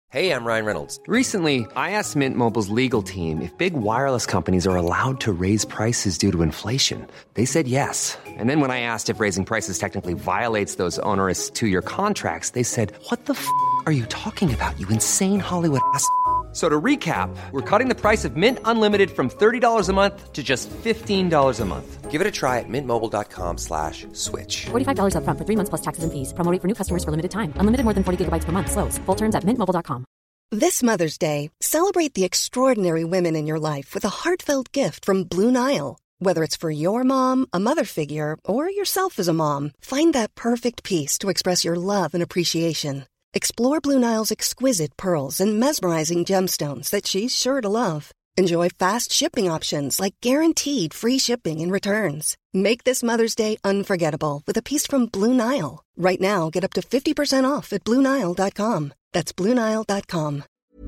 Hey, I'm Ryan Reynolds. Recently, I asked Mint Mobile's legal team if big wireless companies are allowed to raise prices due to inflation. They said yes. And then when I asked if raising prices technically violates those onerous two-year contracts, they said, "What the f*** are you talking about, you insane Hollywood ass?" So to recap, we're cutting the price of Mint Unlimited from $30 a month to just $15 a month. Give it a try at mintmobile.com/switch. $45 up front for 3 months plus taxes and fees. Promo rate for new customers for limited time. Unlimited more than 40 gigabytes per month. Slows full terms at mintmobile.com. This Mother's Day, celebrate the extraordinary women in your life with a heartfelt gift from Blue Nile. Whether it's for your mom, a mother figure, or yourself as a mom, find that perfect piece to express your love and appreciation. Explore Blue Nile's exquisite pearls and mesmerizing gemstones that she's sure to love. Enjoy fast shipping options like guaranteed free shipping and returns. Make this Mother's Day unforgettable with a piece from Blue Nile. Right now, get up to 50% off at BlueNile.com. That's BlueNile.com.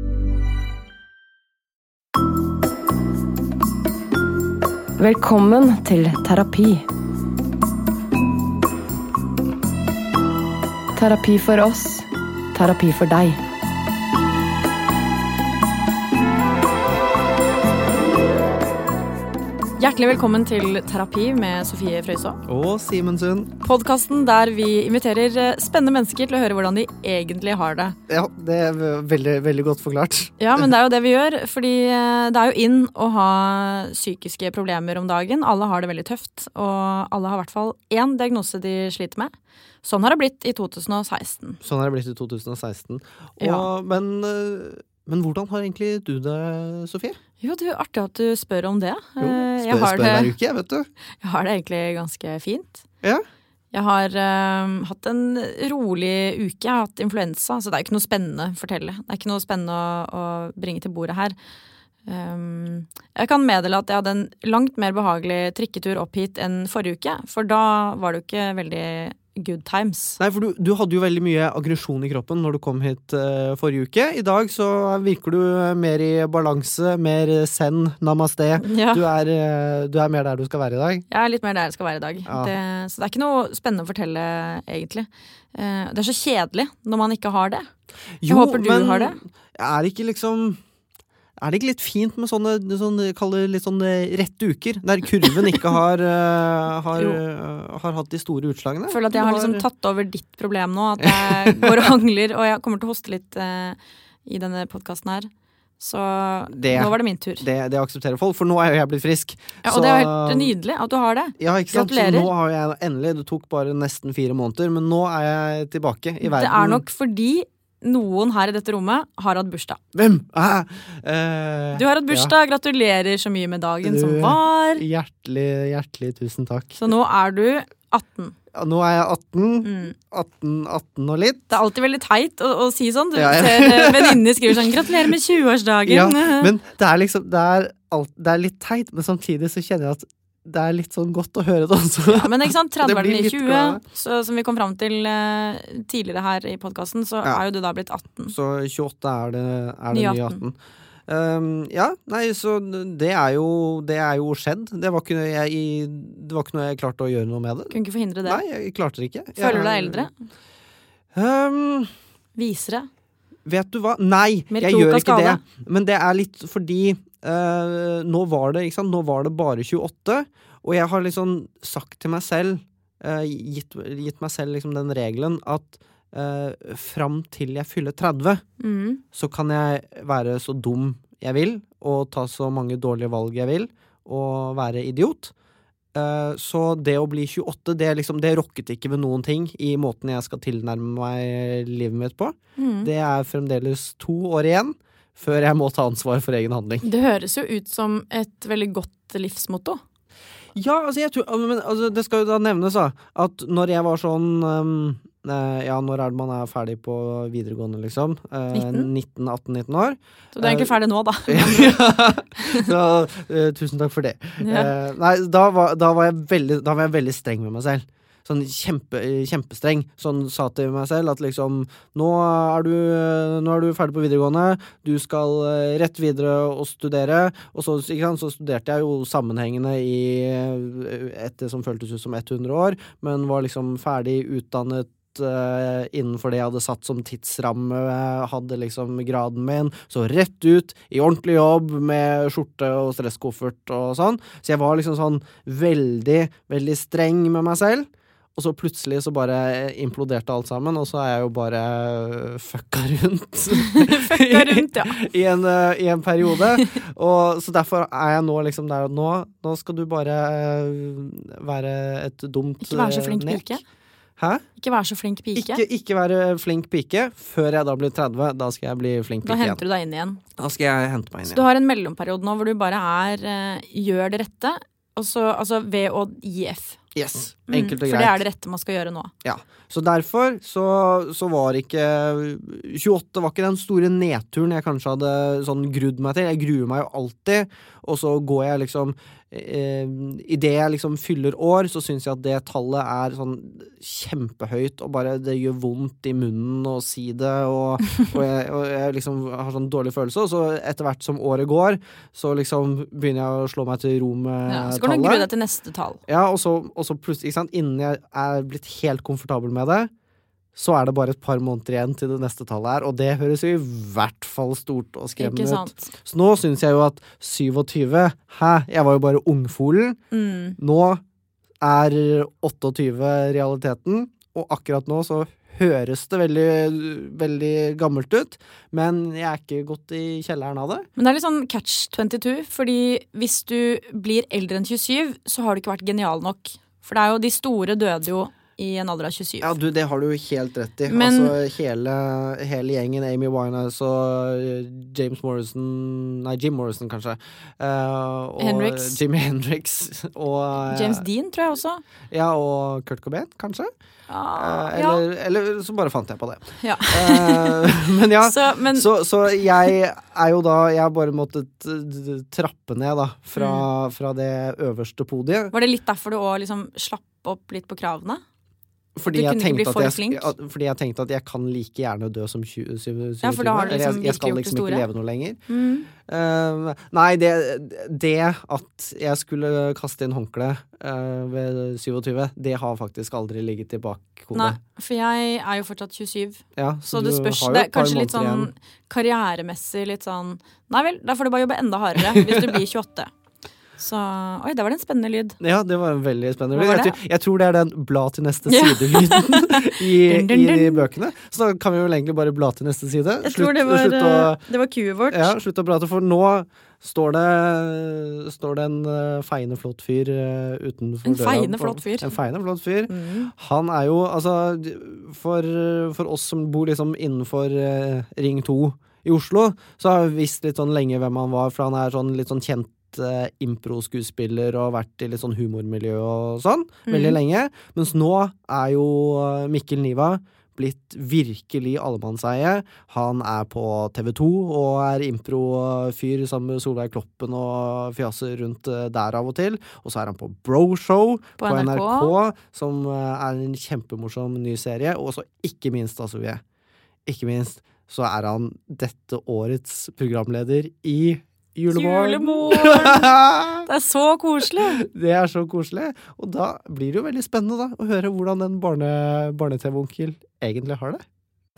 Velkommen til terapi. Terapi for oss. Terapi for deg. Hjertelig velkommen til Terapi med Sofie Frøyså. Og Simen Sund. Podcasten der vi inviterer spennende mennesker til å høre hvordan de egentlig har det. Ja, det er veldig, veldig godt forklart. Ja, men det er jo det vi gjør, fordi det er jo inn å ha psykiske problemer om dagen. Alle har det veldig tøft, og alle har i hvert fall én diagnose de sliter med. Sånn har det blitt i 2016. Sånn har det blitt i 2016. Og, Ja. Men hvordan har egentlig du det, Sofie? Jo, det er artig at du spør om det. Jo, Jeg har spør hver uke, vet du. Jeg har det egentlig ganske fint. Ja. Jeg har hatt en rolig uke. Jeg har hatt influensa, så det er ikke noe spennende å fortelle. Det er ikke noe spennende å bringe til bordet her. Jeg kan meddele at jeg hadde en langt mer behagelig trikketur opp hit enn forrige uke, for da var det jo ikke veldig good times. Nei, for du hadde jo veldig mye aggresjon i kroppen når du kom hit forrige uke. I dag så virker du mer i balanse, mer zen, namaste. Ja. Du er mer der du skal være i dag. Jeg er litt mer der jeg skal være i dag. Ja. Så det er ikke noe spennende å fortelle, egentlig. Det er så kjedelig når man ikke har det. Jeg håper du har det. Er det ikke litt fint med sånne litt sånn rette uker, der kurven ikke har hatt de store utslagene? Jeg føler at jeg har liksom tatt over ditt problem nå, at jeg går og hangler, og jeg kommer til å hoste litt i denne podcasten her. Så nå var det min tur. Det aksepterer folk, for nå er jo jeg blitt frisk. Ja, og det er jo helt nydelig at du har det. Ja, ikke sant? Gratulerer. Så nå har jeg endelig, det tok bare nesten 4 måneder, men nå er jeg tilbake i verden. Det er nok fordi noen her i dette rommet har hatt bursdag. Hvem? Du har hatt bursdag, gratulerer så mye med dagen som var. Hjertelig tusen takk. Så nå er du 18. Ja, nå er jeg 18 og litt. Det er alltid veldig teit å si sånn. Du ser venninner skriver sånn, gratulerer med 20-årsdagen. Ja, men det er liksom, det er litt teit, men samtidig så kjenner jeg at det er litt sånn godt å høre det også. Ja, men ikke sant, 30 var den i 20, glad. så som vi kom fram til tidligere her i podcasten, så er jo du da blitt 18. Så 28 er det nye 18. Så det er jo skjedd. Det var ikke noe jeg klarte å gjøre noe med det. Kunne ikke forhindre det. Nei, jeg klarte det ikke. Føler du deg eldre? Visere? Vet du hva? Nei, jeg gjør ikke det. Men det er litt fordi nå var det bare 28, og jeg har liksom sagt til meg selv, gitt meg selv liksom den regelen at fram til jeg fyller 30, så kan jeg være så dum jeg vil, og ta så mange dårlige valg jeg vil, og være idiot. Så det å bli 28, det rokket ikke ved noen ting i måten jeg skal tilnærme meg livet mitt på. Det er fremdeles 2 år igjen før jeg må ta ansvar for egen handling. Det høres jo ut som et veldig godt livsmotto. Ja, jeg tror, men det skal jo da nevnes at når jeg var sånn når er det man er ferdig på videregående liksom? 18-19 år. Så du er egentlig ferdig nå da? Så, tusen takk for det. Nei, da var jeg veldig streng med meg selv. Sånn kjempestreng. Sånn sa til meg selv at liksom nå er du ferdig på videregående, du skal rett videre og studere, og så studerte jeg jo sammenhengende i etter som føltes ut som 100 år, men var liksom ferdig utdannet innenfor det jeg hadde satt som tidsramme, hadde liksom graden min, så rett ut i ordentlig jobb med skjorte og stresskoffert og sånn. Så jeg var liksom sånn veldig, veldig streng med meg selv. Og så plutselig så bare imploderte alt sammen, og så er jeg jo bare fucka rundt. Fucka rundt, ja. I en periode. Og så derfor er jeg nå liksom der, nå skal du bare være et dumt Ikke være så flink pike. Hæ? Ikke være så flink pike. Ikke være flink pike. Før jeg da blir 30, da skal jeg bli flink pike igjen. Da henter du deg inn igjen. Da skal jeg hente meg inn igjen. Så du har en mellomperiode nå hvor du bare gjør det rette, og så, altså ved å gi F. Yes, enkelt og greit. For det det rette man skal gjøre nå. Ja, så derfor så var ikke 28 var ikke den store nedturen jeg kanskje hadde sånn grudd meg til. Jeg gruer meg jo alltid, og så går jeg liksom i det jeg liksom fyller år, så synes jeg at det tallet er sånn kjempehøyt, og bare det gjør vondt i munnen å si det, og jeg liksom har sånn dårlig følelse, og så etter hvert som året går, så liksom begynner jeg å slå meg til ro med tallet. Så går du grue deg til neste tall. Ja, og så plutselig, ikke sant, innen jeg er blitt helt komfortabel med det, så det bare et par måneder igjen til det neste tallet og det høres jo i hvert fall stort og skremmende ut. Så nå synes jeg jo at 27, jeg var jo bare ungfolen. Nå 28 realiteten, og akkurat nå så høres det veldig, veldig gammelt ut, men jeg er ikke gått i kjelleren av det. Men det litt sånn catch-22, fordi hvis du blir eldre enn 27, så har du ikke vært genial nok. For det jo de store døde jo i en alder av 27. Ja, det har du jo helt rett i. Men, altså hele gjengen, Amy Winehouse og Jim Morrison kanskje. Og Jimi Hendrix. Og James Dean tror jeg også. Ja, og Kurt Cobain kanskje. Eller så bare fant jeg på det. Ja. Men ja, så jeg jo da, jeg bare måttet trappe ned da, fra det øverste podiet. Var det litt derfor du også liksom slapp opp litt på kravene? Fordi jeg tenkte at jeg kan like gjerne dø som 27. Ja, for da har du liksom jeg skal liksom ikke leve noe lenger. Nei, det at jeg skulle kaste inn håndkle ved 27, det har faktisk aldri ligget i bakhodet. Nei, for jeg jo fortsatt 27. Ja, så det spørs, det kanskje litt sånn karrieremessig, litt sånn nei vel, da får du bare jobbe enda hardere hvis du blir 28. Så, oi, det var en spennende lyd. Ja, det var en veldig spennende lyd. Jeg tror det den bla til neste side-lyden i de bøkene. Så da kan vi jo egentlig bare bla til neste side. Jeg tror det var kuet vårt. Ja, slutt å prate, for nå står det en feiende flott fyr utenfor døra. En feiende flott fyr. Han jo, altså, for oss som bor liksom innenfor Ring 2 i Oslo, så har vi visst litt sånn lenge hvem han var, for han sånn litt sånn kjent impro-skuespiller og vært i litt sånn humormiljø og sånn, veldig lenge. Mens nå jo Mikkel Niva blitt virkelig allemannseie. Han på TV 2 og impro-fyr sammen med Solveig Kloppen og fjaser rundt der av og til. Og så han på Bro Show på NRK, som en kjempemorsom ny serie. Og så ikke minst, ikke minst, så han dette årets programleder i Julemorgen. Det så koselig. Det så koselig. Og da blir det jo veldig spennende da, å høre hvordan den barne-TV-onkel egentlig har det.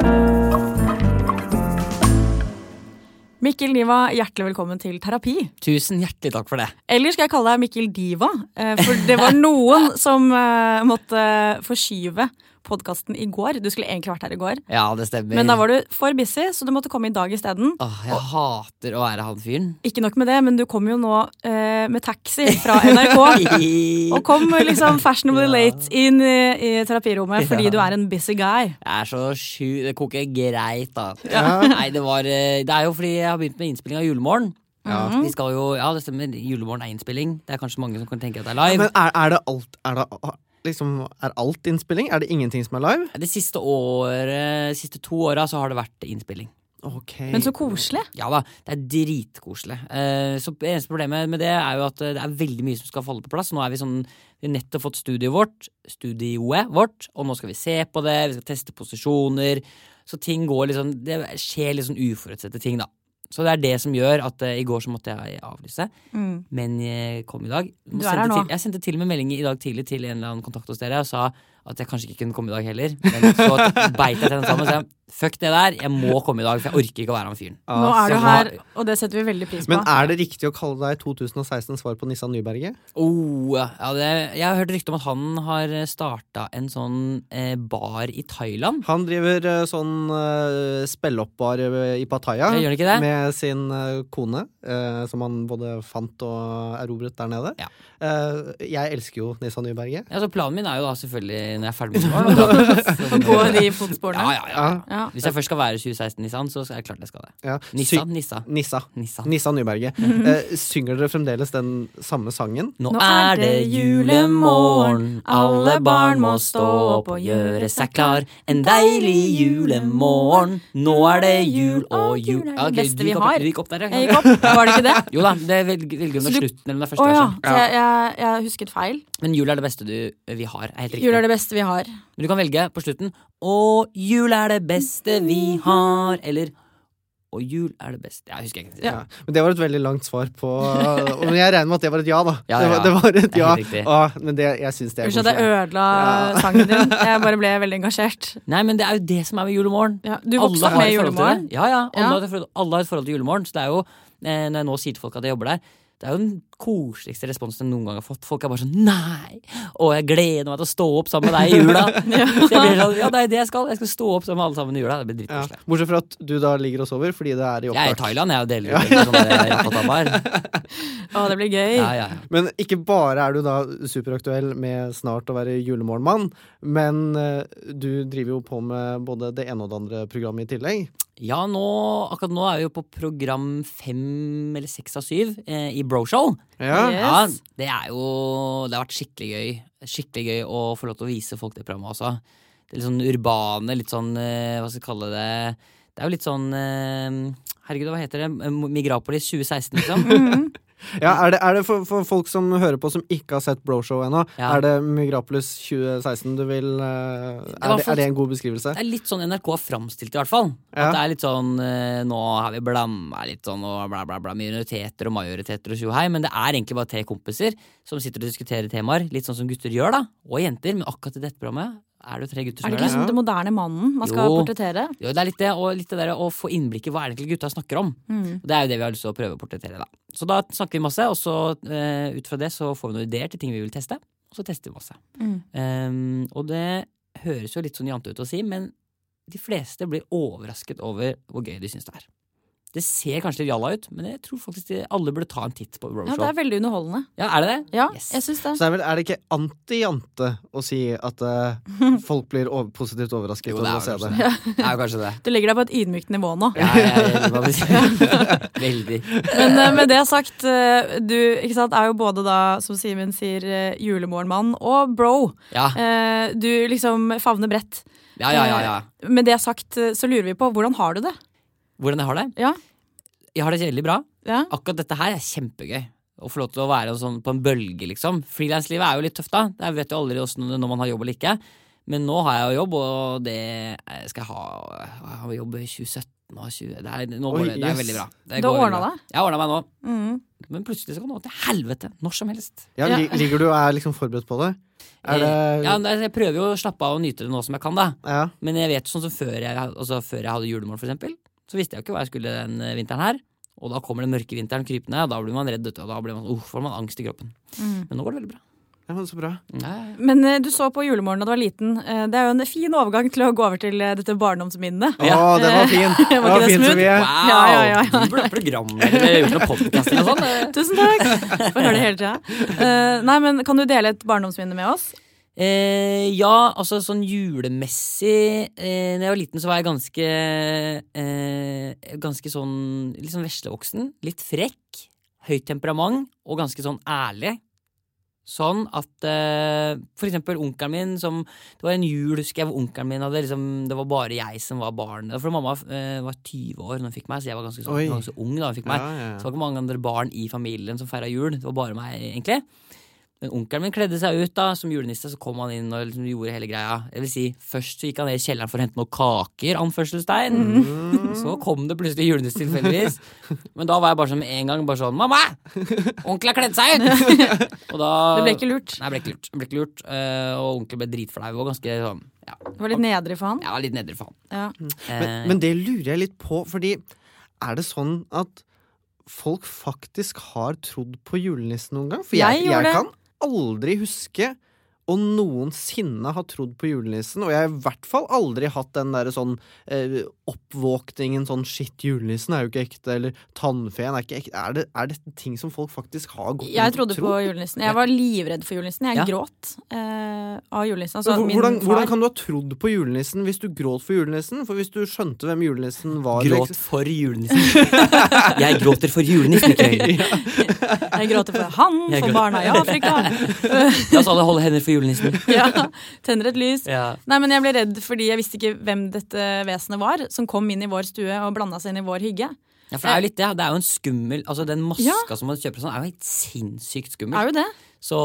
Mikkel Niva, hjertelig velkommen til terapi. Tusen hjertelig takk for det. Eller skal jeg kalle deg Mikkel Diva? For det var noen som måtte forskyve podcasten i går. Du skulle egentlig vært her i går. Ja, det stemmer. Men da var du for busy, så du måtte komme i dag i stedet. Jeg hater å være han fyren. Ikke nok med det, men du kom jo nå med taxi fra NRK. Og kom liksom fashionably late inn i terapirommet, fordi du en busy guy. Jeg så sjukt. Det koker greit, da. Nei, det jo fordi jeg har begynt med innspilling av Julemorgen. Vi skal jo, det stemmer, Julemorgen innspilling. Det kanskje mange som kan tenke at det live. Men det alt... Liksom, alt innspilling? Det ingenting som live? Det siste 2 åra så har det vært innspilling. Okay. Men så koselig. Ja da, det dritkoselig. Så eneste problemet med det jo at det veldig mye som skal falle på plass. Nå vi har nettopp fått studioet vårt, og nå skal vi se på det, vi skal teste posisjoner, så ting går liksom, det skjer litt sånn uforutsette ting da. Så det det som gjør at i går så måtte jeg avlyse. Men jeg kom i dag. Du her nå. Jeg sendte til og med melding i dag tidlig til en eller annen kontakt hos dere og sa at jeg kanskje ikke kunne komme i dag heller. Men så beit jeg tennene sammen og sa fuck det der, jeg må komme i dag, for jeg orker ikke å være han fyren. Nå er du her, og det setter vi veldig pris på. Men er det riktig å kalle deg 2016 svar på Nissan Nyberget? Jeg har hørt rykte om at han har startet en sånn bar i Thailand. Han driver sånn spelloppbar i Pattaya Gjør han ikke det? Med sin kone, som han både fant og erobret der nede. Ja. Jeg elsker jo Nissan Nyberget. Ja, så planen min er jo da selvfølgelig, når jeg er ferdig med det, å gå de fotsporene. Ja. Hvis jeg først skal være 2016 Nissan, så er det klart det skal det. Ja. Nissa Nyberget. Synger dere fremdeles den samme sangen? Nå er det julemorgen, alle barn må stå opp og gjøre seg klar. En deilig julemorgen, nå er det jul og jul. Det er det beste vi har. Du gikk opp der, Jeg gikk opp, var det ikke det? Jo da, det velger om det er slutten eller om det er første verset. Jeg husket feil. Men jul er det beste vi har, er helt riktig. Jul er det beste vi har. Men du kan velge på slutten og jul er det beste vi har, eller og jul er det beste. Jeg husker ikke. Ja. Men det var et veldig langt svar på men jeg regner med at det var et ja da. Ja. Det var et ja. Men jeg synes det Unnskyld at jeg ødela sangen din. Jeg bare ble veldig engasjert. Nei, men det er jo det som er med julemorgen. Ja, du vokste opp med julemorgen? Ja. Alle har et forhold til julemorgen. Så det er jo, når jeg nå sier til folk at jeg jobber der, det er jo den koseligste responsen jeg noen gang har fått. Folk er bare sånn, nei, jeg gleder meg til å stå opp sammen med deg i jula. Så jeg blir sånn, det er det jeg skal stå opp sammen med alle sammen i jula. Det blir drittkoselig. Bortsett fra at du da ligger og sover, fordi det er i opptak. Jeg er i Thailand, jeg deler sånn det blir gøy. Ja. Men ikke bare er du da superaktuell med snart å være julemorgenmann, men du driver jo på med både det ene og det andre programmet i tillegg. Ja, akkurat nå er vi jo på program 5 eller 6 av 7 i Bro Show. Ja. Yes. Det har vært skikkelig gøy å få lov til å vise folk det programmet også. Det er litt sånn urbane, litt sånn, hva skal jeg kalle det, det er jo litt sånn, herregud, hva heter det, Migrapolis 2016 liksom. Ja, er det for folk som hører på som ikke har sett Bro Show ennå, er det Migrapolis 2016 du vil er det en god beskrivelse? Det er litt sånn NRK har framstilt i hvert fall. At det er litt sånn, nå har vi blammet litt sånn og bla bla bla, minoriteter og majoriteter og tjohei, men det er egentlig bare 3 kompiser som sitter og diskuterer temaer, litt sånn som gutter gjør da, og jenter, men akkurat i dette programmet er det 3 gutter som gjør det. Er det ikke liksom det moderne mannen man skal portrettere? Jo, det er litt det, og litt det der å få innblikk i hva er det egentlig gutta snakker om. Og det er jo det vi har lyst til å prøve å portrettere da. Så da snakker vi masse, og så ut fra det så får vi noen ideer til ting vi vil teste, og så tester vi masse. Og det høres jo litt sånn jante ut å si, men de fleste blir overrasket over hvor gøy de synes det er. Det ser kanskje litt jalla ut, men jeg tror faktisk alle burde ta en titt på Bro Show. Ja, det er veldig underholdende. Ja, er det det? Ja, yes. Jeg synes det. Så er det ikke anti-jante å si at folk blir positivt overrasket over å se det? Ja. Det er jo kanskje det. Du legger deg på et ydmykt nivå nå. Veldig. Men med det sagt, du ikke sant, er jo både da, som Simen sier, julemorgenmann og bro. Ja. Du liksom favner bredt. Ja. Med det sagt, så lurer vi på, hvordan har du det? Hvordan jeg har det? Ja. Jeg har det veldig bra. Ja. Akkurat dette her er kjempegøy. Å få lov til å være sånn på en bølge, liksom. Freelance-livet er jo litt tøft da. Jeg vet jo aldri når man har jobb eller ikke. Men nå har jeg jo jobb, og det skal jeg ha jobb i 2017 og 20. Det er veldig bra. Du har ordnet det? Jeg har ordnet meg nå. Men plutselig så kan det gå til helvete, når som helst. Ja, ligger du og er liksom forberedt på det? Jeg prøver jo å slappe av og nyte det nå som jeg kan da. Ja. Men jeg vet sånn som før jeg hadde julemorgen for eksempel, så visste jeg jo ikke hva jeg skulle den vinteren her. Og da kommer den mørke vinteren krypende, og da blir man redd, og da får man angst i kroppen. Men nå går det veldig bra. Ja, men så bra. Men du så på julemorgen da du var liten. Det er jo en fin overgang til å gå over til dette barndomsminnet. Ja, den var fin. Den var fin som vi er. Wow. Ja. Du burde ha program eller gjort noe podcasting og sånn. Tusen takk. Får høre det hele tiden. Nei, men kan du dele et barndomsminne med oss? Ja, altså sånn julemessig når jeg var liten så var jeg ganske sånn litt sånn veslevoksen, litt frekk, høyt temperament og ganske sånn ærlig. Sånn at for eksempel onkelen min det var en jul, husker jeg, hvor onkelen min hadde liksom, det var bare jeg som var barn, for mamma var 20 år når hun fikk meg, så jeg var ganske ung da hun fikk meg. Så det var ikke mange andre barn i familien som feiret jul, det var bare meg egentlig. Men onkelen min kledde seg ut da, som julenisse, så kom han inn og liksom gjorde hele greia. Jeg vil si, først så gikk han ned i kjelleren for å hente noen kaker, anførselstegn. Så kom det plutselig julenisse tilfeldigvis. Men da var jeg bare sånn med en gang, bare sånn, mamma! Onkel har kledd seg ut! Og da... Det ble ikke lurt. Nei, det ble ikke lurt. Og onkel ble dritflau og ganske sånn, ja. Det var litt nedrig for han? Ja, litt nedrig for han. Ja. Men det lurer jeg litt på, fordi er det sånn at folk faktisk har trodd på julenissen noen gang? For jeg kan aldri huske og noensinne har trodd på julenissen, og jeg har i hvert fall aldri hatt den der sånn oppvåkningen, sånn shit, julenissen er jo ikke ekte, eller tannfeen er ikke ekte. Er det ting som folk faktisk har gått Jeg trodde på julenissen. Jeg var livredd for julenissen. Jeg gråt av julenissen. Altså, hvordan kan du ha trodd på julenissen hvis du gråt for julenissen? For hvis du skjønte hvem julenissen var... Gråt for julenissen. Jeg gråter for julenissen, ikke Jeg gråter for han, for barna i Afrika. La oss alle holde hender for julenissen. Ja, tenner et lys. Nei, men jeg ble redd fordi jeg visste ikke hvem dette vesenet var, som kom inn i vår stue og blandet seg inn i vår hygge. Ja, for det er jo litt det. Det er jo en skummel, altså den maska som man kjøper sånn, er jo helt sinnssykt skummel. Er jo det? Så,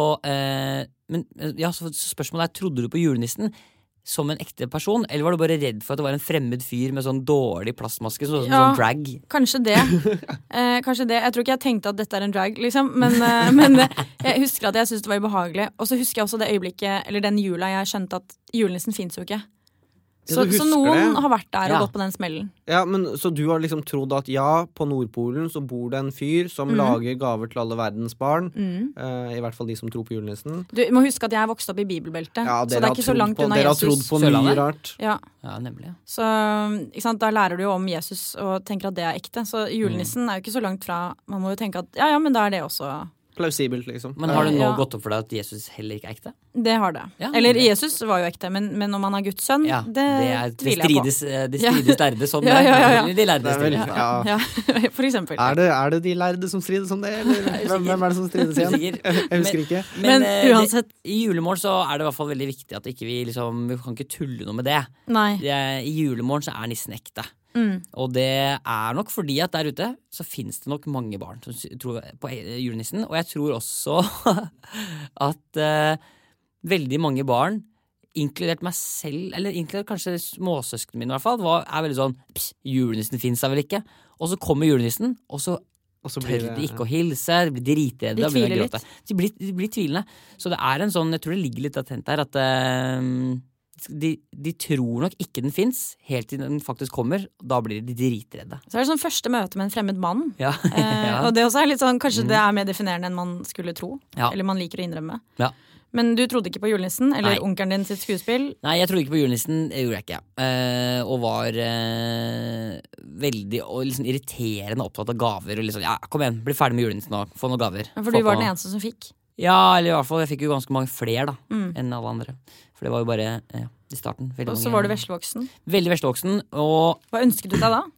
så spørsmålet er, trodde du på julenissen som en ekte person, eller var du bare redd for at det var en fremmed fyr med sånn dårlig plastmaske, sånn drag? Kanskje det. Kanskje det. Jeg tror ikke jeg tenkte at dette er en drag, liksom, men jeg husker at jeg syntes det var ubehagelig. Og så husker jeg også det øyeblikket, eller den jula jeg skjønte at julenissen finnes jo ikke. Så noen har vært der og gått på den smellen. Ja, men så du har liksom trodd at på Nordpolen så bor det en fyr som lager gaver til alle verdens barn, i hvert fall de som tror på julenissen. Du må huske at jeg vokst opp i bibelbeltet, så det er ikke så langt unna Jesus. Dere har trodd på mye rart. Ja, nemlig. Så ikke sant, da lærer du jo om Jesus og tenker at det er ekte. Så julenissen er jo ikke så langt fra. Man må jo tenke at men da er det også plausibelt, liksom. Men har det nå gått opp for deg at Jesus heller ikke er ekte? Det har det. Eller Jesus var jo ekte, men om han er Guds sønn, det tviler jeg på. Det strides lærde sånn. De lærde strides. For eksempel. Er det de lærde som strides om det? Eller hvem er det som strides igjen? Jeg husker ikke. Men uansett. I julemorgen så er det i hvert fall veldig viktig at vi kan ikke tulle noe med det. Nei. I julemorgen så er nissen ekte. Og det er nok fordi at der ute så finnes det nok mange barn som tror på julenissen, og jeg tror også at veldig mange barn, inkludert meg selv, eller inkludert kanskje småsøskene mine i hvert fall, er veldig sånn, julenissen finnes da vel ikke, og så kommer julenissen, og så tør de ikke å hilse, de blir dritredde. De tviler litt. De blir tvilende. Så det er en sånn, jeg tror det ligger litt latent her, at de tror nok ikke den finnes helt til den faktisk kommer. Da blir de dritredde. Så er det sånn første møte med en fremmed mann. Og det også er litt sånn, kanskje det er mer definerende enn man skulle tro. Eller man liker å innrømme. Men du trodde ikke på julenissen? Eller onkelen din sitt skuespill? Nei, jeg trodde ikke på julenissen. Det gjorde jeg ikke. Og var veldig og liksom irriterende opptatt av gaver. Og liksom, kom igjen, bli ferdig med julenissen nå. Få noen gaver. For du var den eneste som fikk? Ja, eller i hvert fall, jeg fikk jo ganske mange flere da, enn alle andre. For det var jo bare i starten. Og så var du veslevoksen? Veldig veslevoksen. Og hva ønsket du deg da?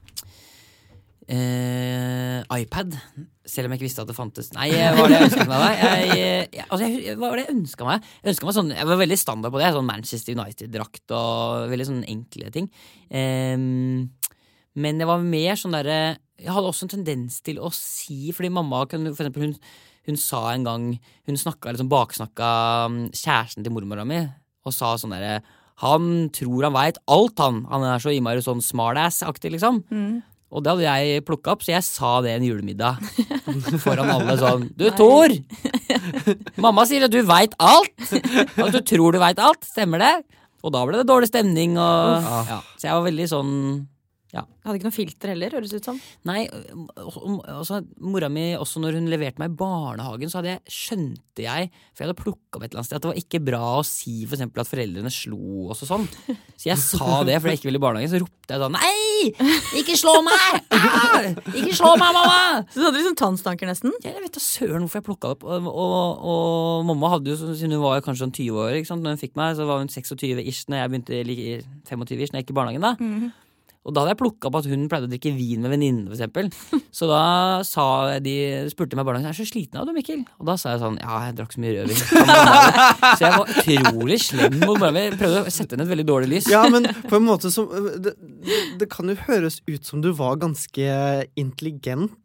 iPad. Selv om jeg ikke visste at det fantes. Nei, hva var det jeg ønsket meg da? Hva var det jeg ønsket meg? Jeg ønsket meg sånn, jeg var veldig standard på det. Sånn Manchester United-drakt og veldig sånn enkle ting. Men jeg var mer sånn der, jeg hadde også en tendens til å si, fordi mamma, for eksempel hun sa en gang, hun liksom baksnakka kjæresten til mormora mi, og sa sånn der, han tror han vet alt, han er så innmari sånn smartass-aktig liksom. Og det hadde jeg plukket opp, så jeg sa det en julemiddag foran alle sånn, du Tor, mamma sier at du vet alt, at du tror du vet alt, stemmer det? Og da ble det dårlig stemning, så jeg var veldig sånn, Hadde ikke noe filter heller, høres det ut som? Nei, også, mora mi, også når hun leverte meg i barnehagen, så skjønte jeg, for jeg hadde plukket opp et eller annet sted, at det var ikke bra å si for eksempel at foreldrene slo og sånn. Så jeg sa det, for jeg ikke ville i barnehagen, så ropte jeg sånn, nei, ikke slå meg! Ikke slå meg, mamma! Så du hadde liksom tannstanker nesten? Ja, jeg vet da søren hvorfor jeg plukket det opp, og mamma hadde jo, siden hun var kanskje sånn 20 år, ikke sant? Når hun fikk meg, så var hun 26-ish når jeg begynte 25-ish når jeg gikk i barnehagen da. Og da hadde jeg plukket opp at hun pleide å drikke vin med venninne, for eksempel. Så da spurte meg barnehagen, er så sliten av du, Mikkel? Og da sa jeg sånn, jeg drakk så mye rødvin. Så jeg var utrolig slem mot barnehagen. Jeg prøvde å sette henne et veldig dårlig lys. Ja, men på en måte som, det kan jo høres ut som du var ganske intelligent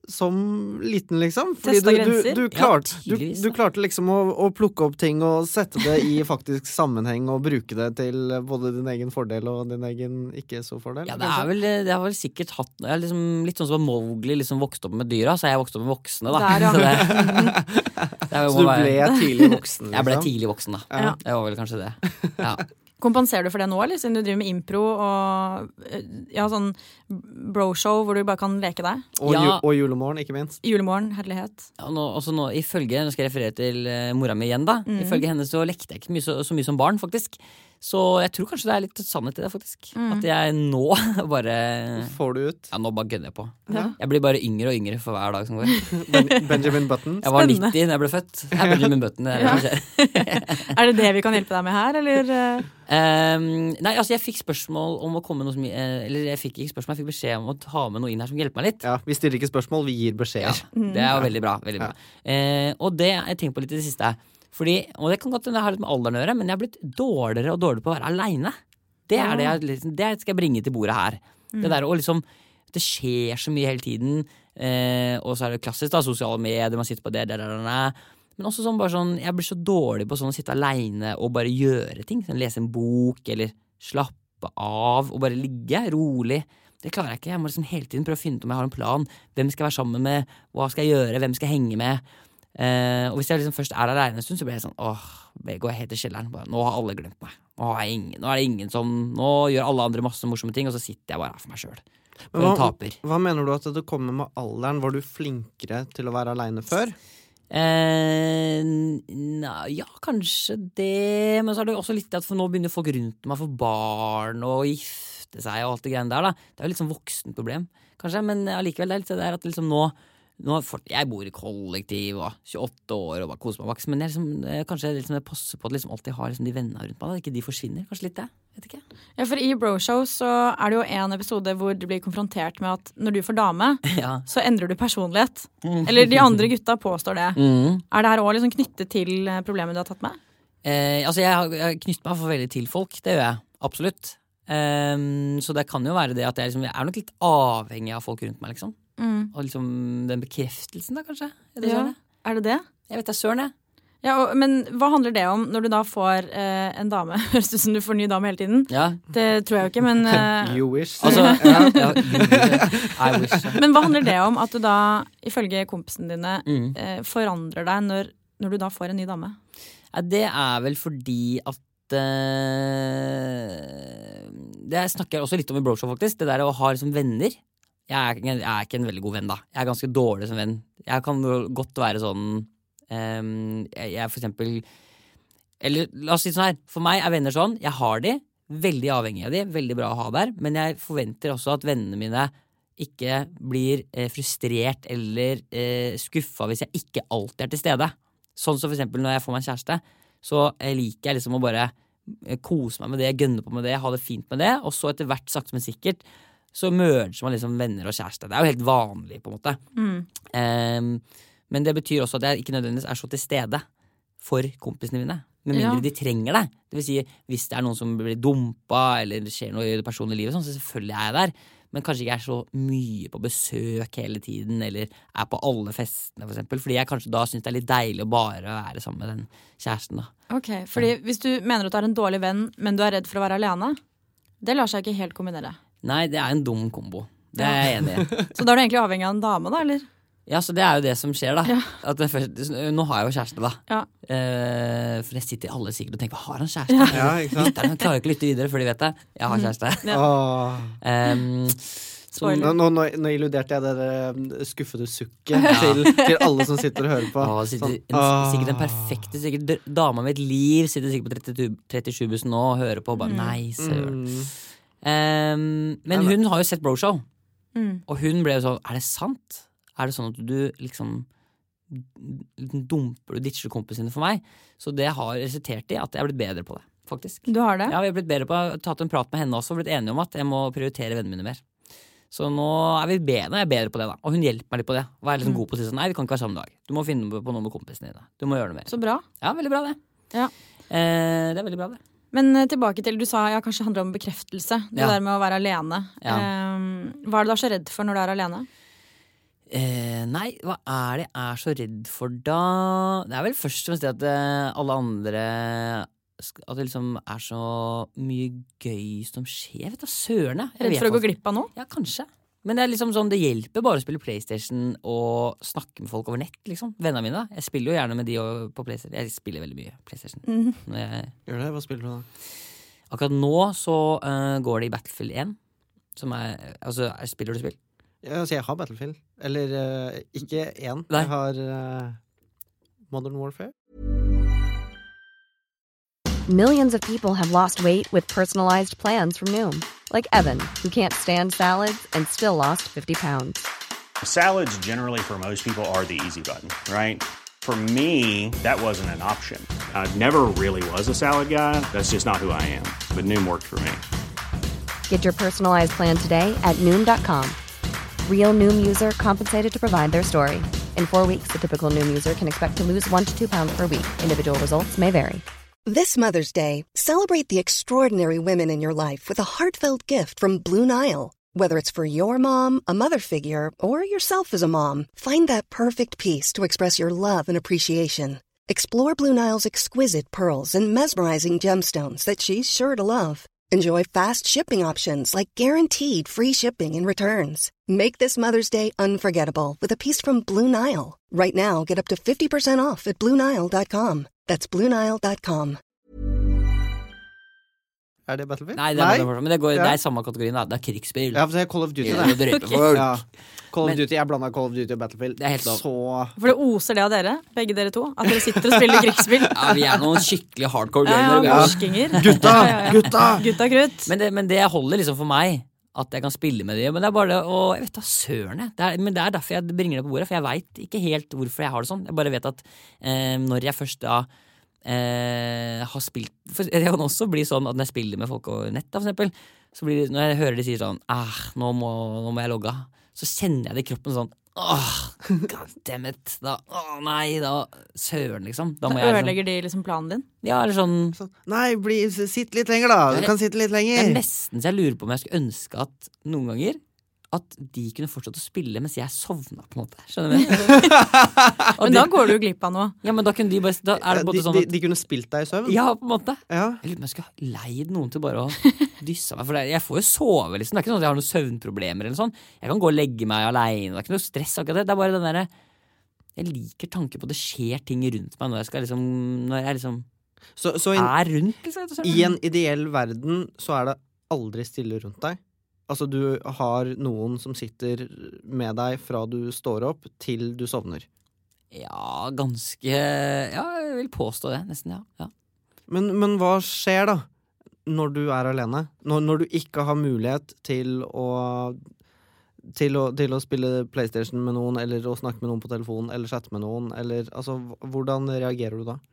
som liten, liksom. Fordi Testa grenser? du klarte liksom å plukke opp ting og sette det i faktisk sammenheng og bruke det til både din egen fordel og din egen ikke så fordel. Ja, det har vel sikkert hatt liksom, litt sånn som Mowgli liksom vokste opp med dyra, så jeg vokste opp med voksne, da. Der, ja. Så du ble tidlig voksen, liksom? Jeg ble tidlig voksen, da. Ja. Jeg var vel kanskje det. Ja. Kompenserer du for det nå, eller? Siden du driver med impro og sånn bro-show hvor du bare kan leke deg? Og julemorgen, ikke minst. Julemorgen, herlighet. Ja, nå skal jeg referere til mora mi igjen, da. Ifølge henne så lekte jeg ikke så mye som barn, faktisk. Så jeg tror kanskje det litt sannhet i det, faktisk. At jeg nå bare får du ut? Ja, nå bare gønner jeg på. Ja. Jeg blir bare yngre og yngre for hver dag som går. Benjamin Button. Jeg var 90 da jeg ble født. Jeg er Benjamin Button. Er det det vi kan hjelpe deg med her, eller? Nei, altså jeg fikk spørsmål om å komme noe som eller jeg fikk ikke spørsmål, jeg fikk beskjed om å ta med noe inn her som hjelper meg litt. Ja, vi stiller ikke spørsmål, vi gir beskjeder. Ja, det er jo veldig bra, veldig bra. Og det jeg tenker på litt i det siste, fordi, og det kan godt ha litt med alderen å gjøre, men jeg har blitt dårligere og dårligere på å være alene. Det er det skal jeg bringe til bordet her. Det der å liksom, det skjer så mye hele tiden, og så er det klassisk da, sosiale medier, man sitter på det, men også sånn, bare sånn, jeg blir så dårlig på sånn å sitte alene og bare gjøre ting, sånn, lese en bok, eller slappe av, og bare ligge rolig. Det klarer jeg ikke, jeg må liksom hele tiden prøve å finne ut om jeg har en plan, hvem skal jeg være sammen med, hva skal jeg gjøre, hvem skal jeg henge med. Og hvis jeg liksom først er alene en stund, så blir jeg sånn, går jeg helt til kjelleren, bare, nå har alle glemt meg, nå er det ingen som, nå gjør alle andre masse morsomme ting, og så sitter jeg bare her for meg selv. Hva mener du at det kommer med alderen? Var du flinkere til å være alene før? Ja, kanskje det, men så er det også litt at for nå begynner folk rundt meg for barn og gifte seg og alt det greiene der da. Det er jo litt sånn voksen problem, kanskje, men allikevel det er litt det der at liksom nå jeg bor i kollektiv og 28 år og bare koser meg vaks, men kanskje jeg passer på at liksom alltid har liksom de vennene rundt meg, ikke de forsvinner, kanskje litt det, vet ikke. Ja, for i Bro-show så er det jo en episode hvor du blir konfrontert med at når du får dame, så endrer du personlighet. Eller de andre gutta påstår det. Er det her også liksom knyttet til problemet du har tatt med? Altså jeg knytter meg for veldig til folk, det gjør jeg, absolutt. Så det kan jo være det at jeg er nok litt avhengig av folk rundt meg, liksom. Og liksom den bekreftelsen da, kanskje? Er det det? Jeg vet det, søren jeg. Ja, men hva handler det om når du da får en dame? Høres ut som du får ny dame hele tiden? Ja. Det tror jeg jo ikke, men You wish. Altså, I wish. Men hva handler det om at du da, ifølge kompisen dine, forandrer deg når du da får en ny dame? Ja, det er vel fordi at det snakker jeg også litt om i Bro-show, faktisk. Det der å ha liksom venner. Jeg er ikke en veldig god venn, da. Jeg er ganske dårlig som venn. Jeg kan godt være sånn jeg for eksempel, eller la oss si sånn her, for meg er venner sånn, jeg har de, veldig avhengig av de, veldig bra å ha der, men jeg forventer også at vennene mine ikke blir frustrert eller skuffa hvis jeg ikke alltid er til stede. Sånn som for eksempel når jeg får meg en kjæreste, så liker jeg liksom å bare kose meg med det, gønne på med det, ha det fint med det, og så etter hvert sakte men sikkert så merger man liksom venner og kjæreste. Det er jo helt vanlig på en måte. Men det betyr også at jeg ikke nødvendigvis er så til stede for kompisene mine. Med mindre de trenger det. Det vil si, hvis det er noen som blir dumpa, eller det skjer noe i det personlige livet, så selvfølgelig er jeg der. Men kanskje ikke er så mye på besøk hele tiden, eller er på alle festene, for eksempel. Fordi jeg kanskje da synes det er litt deilig å bare være sammen med den kjæresten, da. Ok, fordi hvis du mener at du er en dårlig venn, men du er redd for å være alene, det lar seg ikke helt kombinere. Nei, det er en dum kombo. Det er jeg enig i. Så da er du egentlig avhengig av en dame, da, eller? Ja, så det er jo det som skjer, da. Ja. Nå har jeg jo kjæreste, da. Ja. For jeg sitter alle sikkert og tenker, hva har han kjæreste? Ja, ikke sant? Lytterne klarer ikke å lytte videre, for de vet det. Jeg har kjæreste. Nå illuderte jeg det skuffede sukket til alle som sitter og hører på. Sikkert den perfekte, sikkert dama med et liv sitter sikkert på 37-bussen nå og hører på og bare, nei, søren. Men hun har jo sett Bro-show, og hun ble jo sånn, er det sant? Er det sånn at du liksom dumper og ditcher kompisene for meg? Så det har resultert i at jeg har blitt bedre på det, faktisk. Du har det? Ja, vi har blitt bedre på å tatt en prat med henne også, og blitt enige om at jeg må prioritere vennene mine mer. Så nå er jeg bedre på det, da. Og hun hjelper meg litt på det. Og er liksom god på å si sånn, nei, vi kan ikke være samme dag. Du må finne på noe med kompisene dine. Du må gjøre det mer. Så bra. Ja, veldig bra det. Ja. Det er veldig bra det. Men tilbake til, du sa kanskje handler om bekreftelse. Det der med å være alene. Ja. Hva er du da så redd for når du er alene? Nei, hva er det jeg er så redd for da? Det vel først og fremst det at alle andre at det liksom er så mye gøy som skjer. Jeg vet da søren jeg. Redd for å gå glipp av noe? Ja, kanskje. Men det liksom sånn, det hjelper bare å spille PlayStation og snakke med folk over nett, liksom. Vennene mine, da. Jeg spiller jo gjerne med de på PlayStation. Jeg spiller veldig mye PlayStation. Gjør det? Hva spiller du da? Akkurat nå så går det i Battlefield 1, som altså, spiller du spill? Ja, altså, jeg har Battlefield. Eller ikke én. Nei. Jeg har Modern Warfare. Millions of people have lost weight with personalized plans from Noom. Like Evan, who can't stand salads and still lost 50 pounds. Salads generally for most people are the easy button, right? For me, that wasn't an option. I never really was a salad guy. That's just not who I am. But Noom worked for me. Get your personalized plan today at Noom.com. Real Noom user compensated to provide their story. In 4 weeks, the typical Noom user can expect to lose 1 to 2 pounds per week. Individual results may vary. This Mother's Day, celebrate the extraordinary women in your life with a heartfelt gift from Blue Nile. Whether it's for your mom, a mother figure, or yourself as a mom, find that perfect piece to express your love and appreciation. Explore Blue Nile's exquisite pearls and mesmerizing gemstones that she's sure to love. Enjoy fast shipping options like guaranteed free shipping and returns. Make this Mother's Day unforgettable with a piece from Blue Nile. Right now, get up to 50% off at BlueNile.com. That's BlueNile.com. Er det Battlefield? Nei, det er Battlefield, men det er samme kategorien da. Det er krigsspill. Ja, for det er Call of Duty. Ja. Call of Duty, jeg blander Call of Duty og Battlefield. Det er helt lov. For det oser det av dere, begge dere to, at dere sitter og spiller krigsspill. Ja, vi er noen skikkelig hardcore gamere. Morskinger. Gutta krutt. Men det holder liksom for meg at jeg kan spille med det, men det er bare det, og jeg vet da søren men det er derfor jeg bringer det på bordet, for jeg vet ikke helt hvorfor jeg har det sånn. Jeg bare vet at når jeg først da har spilt, for det kan også bli sånn at når jeg spiller med folk over nett da, for eksempel, så blir det, når jeg hører de sier sånn, nå må jeg logge, så kjenner jeg det i kroppen sånn, goddammit, nei, søren liksom. Da ødelegger de liksom planen din? Ja, eller sånn nei, sitt litt lenger da. Du kan sitte litt lenger. Det er nesten så jeg lurer på om jeg skulle ønske at noen ganger at de kunne fortsatt å spille mens jeg sovna på en måte. Skjønner du? Men da går du jo glipp av noe. Ja, men da kunne de bare da er det både sånn at de kunne spilt deg i søvn? Ja, på en måte. Ja. Jeg lurer på om jeg skulle ha leid noen til bare å dysse meg, for jeg får jo sove liksom. Det er ikke sånn at jeg har noen søvnproblemer eller sånn. Jeg kan gå og legge meg alene. Det er ikke noe stress akkurat det. Det er bare den der jeg liker tanken på at det skjer ting rundt meg når jeg skal liksom når jeg liksom så er rundt liksom. I en ideell verden så er det aldri stille rundt deg. Altså du har noen som sitter med deg fra du står opp til du sovner. Ja, ganske ja, jeg vil påstå det, nesten, ja. Men hva skjer da når du er alene? Når du ikke har mulighet til å spille PlayStation med noen, eller å snakke med noen på telefonen, eller chatte med noen, eller altså, hvordan reagerer du da?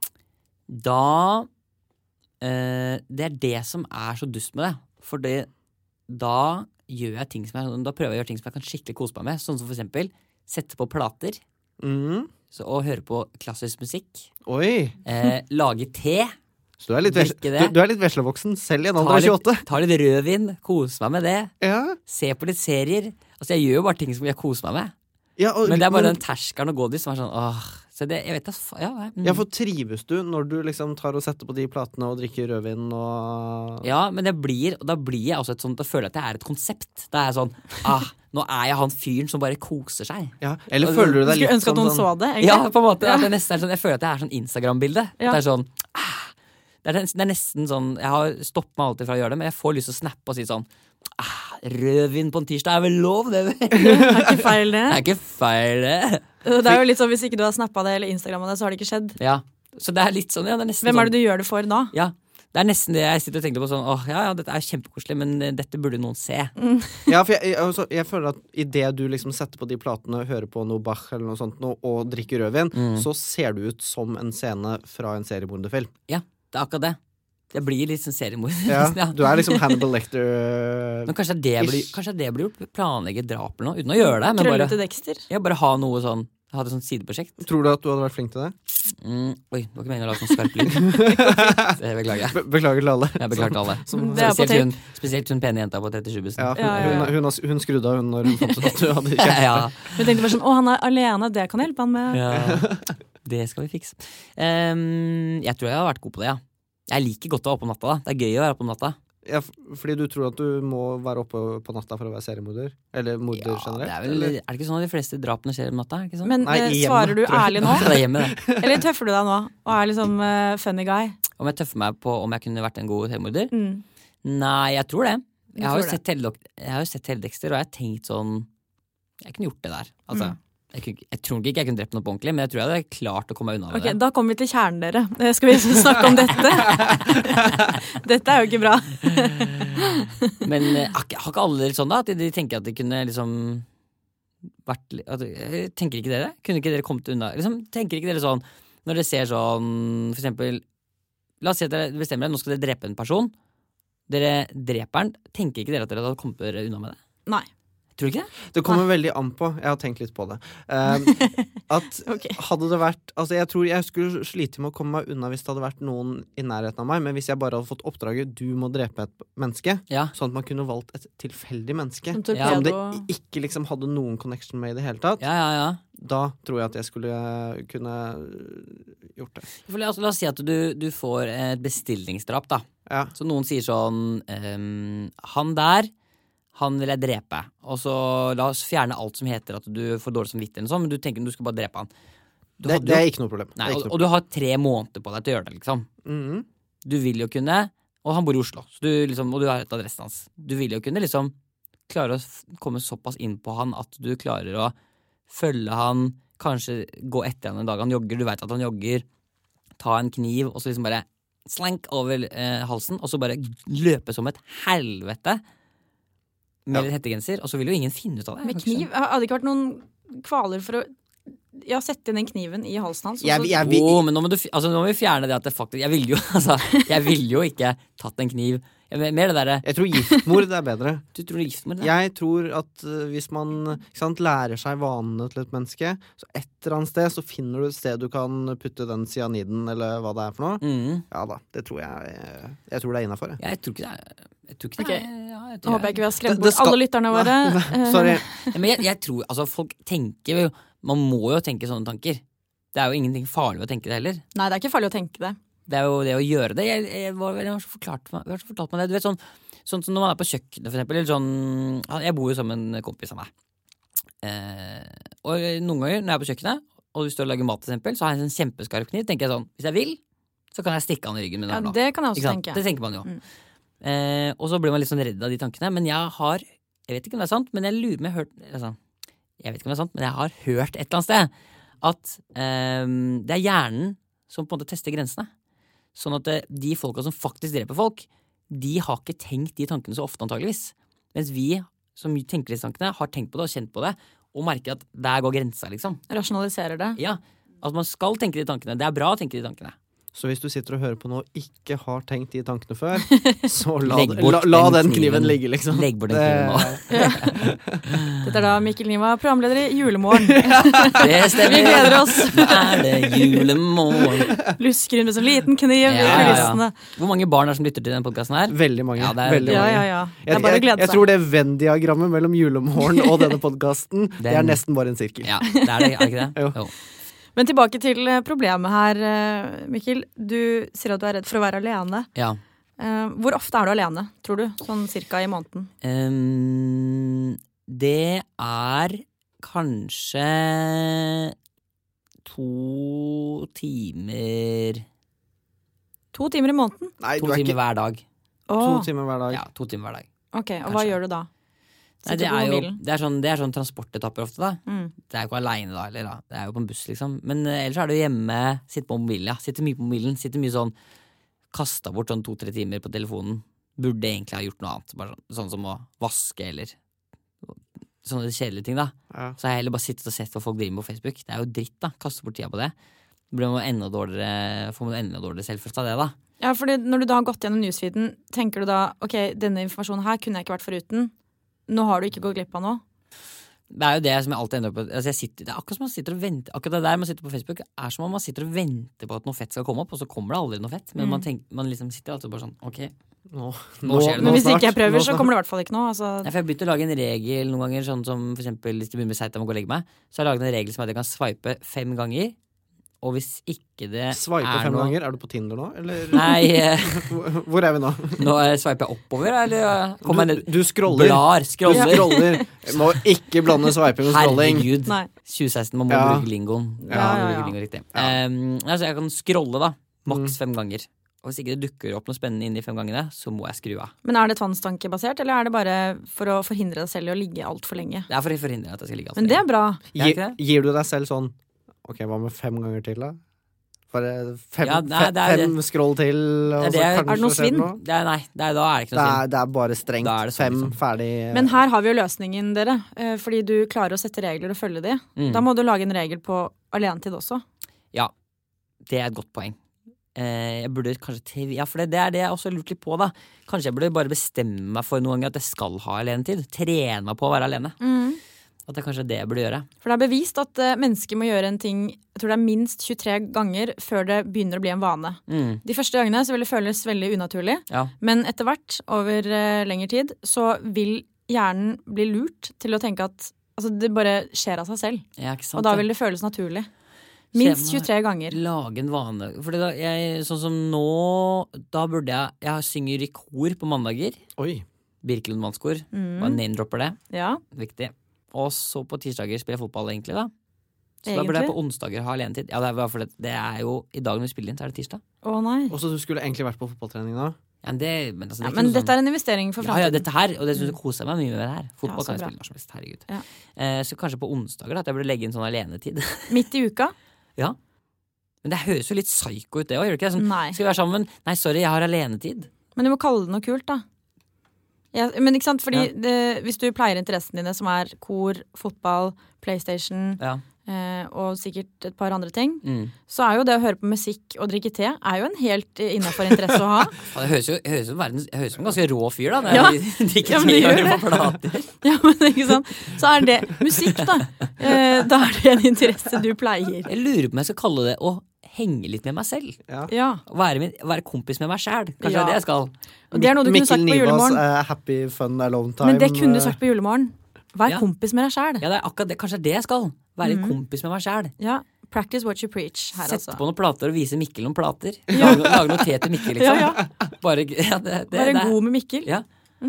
Det er det som er så dust med det, for da gjør jeg ting da prøver jeg å gjøre ting som jeg kan skikkelig kose meg med, sånn som for eksempel sette på plater og høre på klassisk musikk. Oi! Lage te. Så du er litt veslevoksen selv i en alder av 28. Ta litt rødvin, kose meg med det. Ja. Se på litt serier. Altså jeg gjør jo bare ting som jeg koser meg med. Ja, men det er bare den terskeren å gå dit som er sånn så det, jeg vet Ja, for trives du når du liksom tar og setter på de platene og drikker rødvin og Ja, men da blir jeg også et sånt, da føler jeg at det er et konsept. Da er jeg sånn, nå er jeg han fyren som bare koser seg. Ja, eller føler du deg litt ønske at noen så det, egentlig? Ja, på en måte, det nesten er sånn, jeg føler at det er sånn Instagram-bilde. Ja. Det er sånn, det er nesten sånn, jeg har stoppet meg alltid fra å gjøre det, men jeg får lyst til å snappe og si sånn, rødvin på en tirsdag er vel lov, det vel? Det er ikke feil det. Det er ikke feil det. Det er jo litt sånn, hvis ikke du har snappet det eller Instagrammet det, så har det ikke skjedd. Ja, så det er litt sånn, ja, det er nesten Hvem er det du gjør det for da? Ja, det er nesten det jeg sitter og tenker på sånn, ja, dette er kjempekoselig, men dette burde noen se. Ja, for jeg føler at i det du liksom setter på de platene, hører på noe Bach eller noe sånt, og drikker rødvin, så ser du ut som en scene fra en seriemorderfilm. Ja, det er akkurat det. Det blir litt sånn seriemord. Ja, du er liksom Hannibal Lecter. Men kanskje det blir gjort, planlegge drap eller noe, uten å gjøre det. Men Krøllete Dexter. Ja, bare ha noe sånn, Jeg hadde et sånt sideprosjekt. Tror du at du hadde vært flink til det? Oi, det var ikke meningen å lage sånn skarp lyd. Det beklager jeg. Beklager til alle. Jeg beklager til alle. Spesielt hun pene jenta på 37-bussen. Hun skrudde av hun når hun fant ut at du hadde kjent. Hun tenkte bare sånn, han er alene, det kan hjelpe han med. Ja, det skal vi fikse. Jeg tror jeg har vært god på det, ja. Jeg liker godt å være oppe om natta da. Det er gøy å være oppe om natta. Ja, fordi du tror at du må være oppe på natta for å være seriemorder? Eller morder generelt? Er det ikke sånn at de fleste drapene skjer om natta? Ikke sånn? Men svarer du ærlig nå? Det er hjemme, det. Eller tøffer du deg nå og er liksom funny guy? Om jeg tøffer meg på om jeg kunne vært en god seriemorder? Nei, jeg tror det. Jeg har jo sett hele Dexter, og jeg har tenkt sånn, jeg kunne gjort det der. Altså, jeg tror ikke jeg kunne drept noe på ordentlig, men jeg tror jeg hadde klart å komme unna med det. Da kommer vi til kjernen, dere. Skal vi snakke om dette? Dette er jo ikke bra. Men har ikke alle sånn da, at de tenker at de kunne liksom vært, tenker ikke dere? Kunne ikke dere kommet unna? Liksom, tenker ikke dere sånn, når dere ser sånn, for eksempel, la oss si at dere bestemmer dere, nå skal dere drepe en person, dere dreper den, tenker ikke dere at dere hadde kommet dere unna med det? Nei. Tror du ikke det? Det kommer veldig an på. Jeg har tenkt litt på det. Hadde det vært, altså jeg tror jeg skulle slite med å komme meg unna hvis det hadde vært noen i nærheten av meg, men hvis jeg bare hadde fått oppdraget du må drepe et menneske, sånn at man kunne valgt et tilfeldig menneske som det ikke liksom hadde noen connection med i det hele tatt, da tror jeg at jeg skulle kunne gjort det. La oss si at du får et bestillingsdrap da. Så noen sier sånn, han der, han vil jeg drepe, og så la oss fjerne alt som heter at du får dårlig samvittighet, sånn, men du tenker du skal bare drepe han. Det er ikke noe problem. Nei, og du har 3 måneder på deg til å gjøre det, liksom. Du vil jo kunne, og han bor i Oslo, så du, liksom, og du har et adressen hans. Du vil jo kunne liksom klare å komme såpass inn på han at du klarer å følge han, kanskje gå etter han en dag han jogger, du vet at han jogger, ta en kniv, og så liksom bare slank over halsen, og så bare løpe som et helvete med litt hettegenser, og så vil jo ingen finne ut av det. Med kniv? Hadde det ikke vært noen kvaler for å sette inn den kniven i halsen hans? Men nå må vi fjerne det at det faktisk jeg ville jo ikke tatt en kniv. Mer det der. Jeg tror giftmord er bedre. Du tror giftmord? Jeg tror at hvis man lærer seg vanene til et menneske, så et eller annet sted så finner du et sted du kan putte den cyaniden, eller hva det er for noe. Ja da, det tror jeg tror det er innenfor. Jeg tror ikke det. Jeg håper jeg ikke vi har skrevet bort alle lytterne våre. Sorry. Men jeg tror, altså folk tenker jo, man må jo tenke sånne tanker. Det er jo ingenting farlig å tenke det heller. Nei, det er ikke farlig å tenke det. Det er jo det å gjøre det. Jeg har fortalt meg det. Du vet sånn som når man er på kjøkkenet for eksempel, eller sånn, jeg bor jo som en kompis av meg. Og noen ganger når jeg er på kjøkkenet, og du står og lager mat for eksempel, så har jeg en kjempeskarp kniv, tenker jeg sånn, hvis jeg vil, så kan jeg stikke han i ryggen med den nå. Det kan jeg også tenke. Det tenker man jo. Og så blir man litt sånn redd av de tankene, men jeg vet ikke om det er sant, men jeg lurer med jeg vet ikke om det er sant, men jeg har hørt et eller annet sted at det er hjernen som på en måte tester grensene. Sånn at de folka som faktisk dreper folk, de har ikke tenkt de tankene så ofte antageligvis. Mens vi som tenker disse tankene har tenkt på det og kjent på det, og merker at der går grensa, liksom. Rasjonaliserer det. Ja, at man skal tenke de tankene. Det er bra å tenke de tankene. Så hvis du sitter og hører på noe og ikke har tenkt de tankene før, så la den kniven ligge, liksom. Legg bort den kniven nå. Dette er da Mikkel Niva, programleder i Julemorgen. Det stemmer. Vi gleder oss. Nå er det julemorgen. Lusker inn med sånn liten kniv i kulissene. Hvor mange barn er som lytter til denne podcasten her? Veldig mange. Ja, veldig mange. Ja. Det er bare å glede seg. Jeg tror det Venn-diagrammet mellom Julemorgen og denne podcasten, det er nesten bare en sirkel. Ja, det er det, er ikke det? Jo. Men tilbake til problemet her, Mikkel. Du sier at du er redd for å være alene. Ja. Hvor ofte er du alene, tror du? Sånn cirka i måneden? Det er kanskje 2 timer. 2 timer i måneden? Nei, 2 timer hver dag. 2 timer hver dag. Ja, 2 timer hver dag. Ok, og hva gjør du da? Nei, det er sånn transportetapper ofte da. Det er jo ikke alene da, eller da. Det er jo på en buss liksom. Men ellers er det jo hjemme, sitte på mobilen, ja. Sitter mye på mobilen, sitter mye sånn, kastet bort sånn 2-3 timer på telefonen. Burde egentlig ha gjort noe annet, bare sånn som å vaske eller sånne kjedelige ting da. Ja. Så har jeg heller bare sittet og sett hva folk driver med på Facebook. Det er jo dritt da, kaste bort tida på det. Det blir man enda dårligere selvfølelse av det da. Ja, fordi når du da har gått gjennom newsfeeden, tenker du da, ok, denne informasjonen her kunne jeg ikke vært foruten. Nå har du ikke gått glipp av noe? Det jo det som jeg alltid ender opp på. Altså det akkurat som man sitter og venter. Akkurat det der man sitter på Facebook som om man sitter og venter på at noe fett skal komme opp, og så kommer det aldri noe fett. Men man liksom sitter alltid bare sånn, ok, nå skjer det Men hvis ikke jeg prøver, så kommer det i hvert fall ikke noe. Altså. For jeg begynte å lage en regel noen ganger, sånn som for eksempel hvis det begynner med seit, jeg må gå og legge meg, så har jeg laget en regel som at jeg kan swipe 5 ganger, og hvis ikke det swipe 5 ganger? Du på Tinder nå, eller? Nei. Hvor vi nå? Nå swiper jeg oppover, eller? Du scroller. Scroller. Må ikke blande swiping og scrolling. Herregud. 2016, man må bruke lingoen. Bruke lingoen riktig. Altså, jeg kan scrolle da, maks 5 ganger. Og hvis ikke det dukker opp noe spennende inn i 5 gangene, så må jeg skru av. Men det tvangstankebasert, eller det bare for å forhindre deg selv i å ligge alt for lenge? Det for å forhindre at jeg skal ligge alt for lenge. Men det bra. Gir du deg selv sånn, ok, hva med 5 ganger til da? Bare 5 scroll til, og så kanskje det noe svinn? Nei, da det ikke noe svinn. Det bare strengt. 5 ferdig. Men her har vi jo løsningen, dere. Fordi du klarer å sette regler og følge de. Da må du lage en regel på alenetid også. Ja, det et godt poeng. Jeg burde kanskje for det det jeg også lurt litt på da. Kanskje jeg burde bare bestemme meg for noen ganger at jeg skal ha alenetid. Trene meg på å være alene. At det kanskje det jeg burde gjøre. For det bevist at mennesker må gjøre en ting, jeg tror det minst 23 ganger før det begynner å bli en vane. De første gangene så vil det føles veldig unaturlig, men etter hvert, over lengre tid, så vil hjernen bli lurt til å tenke at altså, det bare skjer av seg selv. Ja, ikke sant, og da vil det føles naturlig. Minst 23 ganger. Lage en vane. Fordi da, sånn som nå, da burde jeg synger i kor på mandager. Oi. Birkelund Mannskor. Bare name-dropper det. Ja. Viktig. Og så på tirsdager spiller jeg fotball egentlig da. Så da burde jeg på onsdager ha alenetid. Ja, det jo i dag når vi spiller inn, så det tirsdag. Nei. Og så du skulle egentlig vært på fotballtrening da? Ja, men dette en investering for fremtiden. Ja, dette her, og det synes jeg koser meg mye med det her. Fotball kan jeg spille når som helst, herregud. Ja. Så kanskje på onsdager da, at jeg burde legge inn sånn alenetid. Midt i uka? Ja. Men det høres jo litt psyko ut det også, gjør det ikke? Sånn, skal vi være sammen? Nei, sorry, jeg har alenetid. Men du må kalle det noe kult da. Ja, men ikke sant, fordi hvis du pleier interessene dine som kor, fotball, PlayStation og sikkert et par andre ting, så jo det å høre på musikk og drikke te jo en helt innenfor interesse å ha. Ja, det høres jo som en ganske rå fyr da, når jeg drikker te og på plater. Ja, men ikke sant, så det musikk da. Da det en interesse du pleier. Jeg lurer på om jeg skal kalle det å henge litt med meg selv. Ja. Være kompis med meg selv. Kanskje det jeg skal. Og det noe du kunne sagt på julemorgen. Mikkel Nivas Happy Fun Alone Time. Men det kunne du sagt på julemorgen. Vær kompis med deg selv. Ja, det akkurat det. Kanskje det jeg skal. Være kompis med meg selv. Ja, practice what you preach her. Sette på noen plater og vise Mikkel noen plater. Lage noe te til Mikkel, liksom. Bare god med Mikkel. Ja.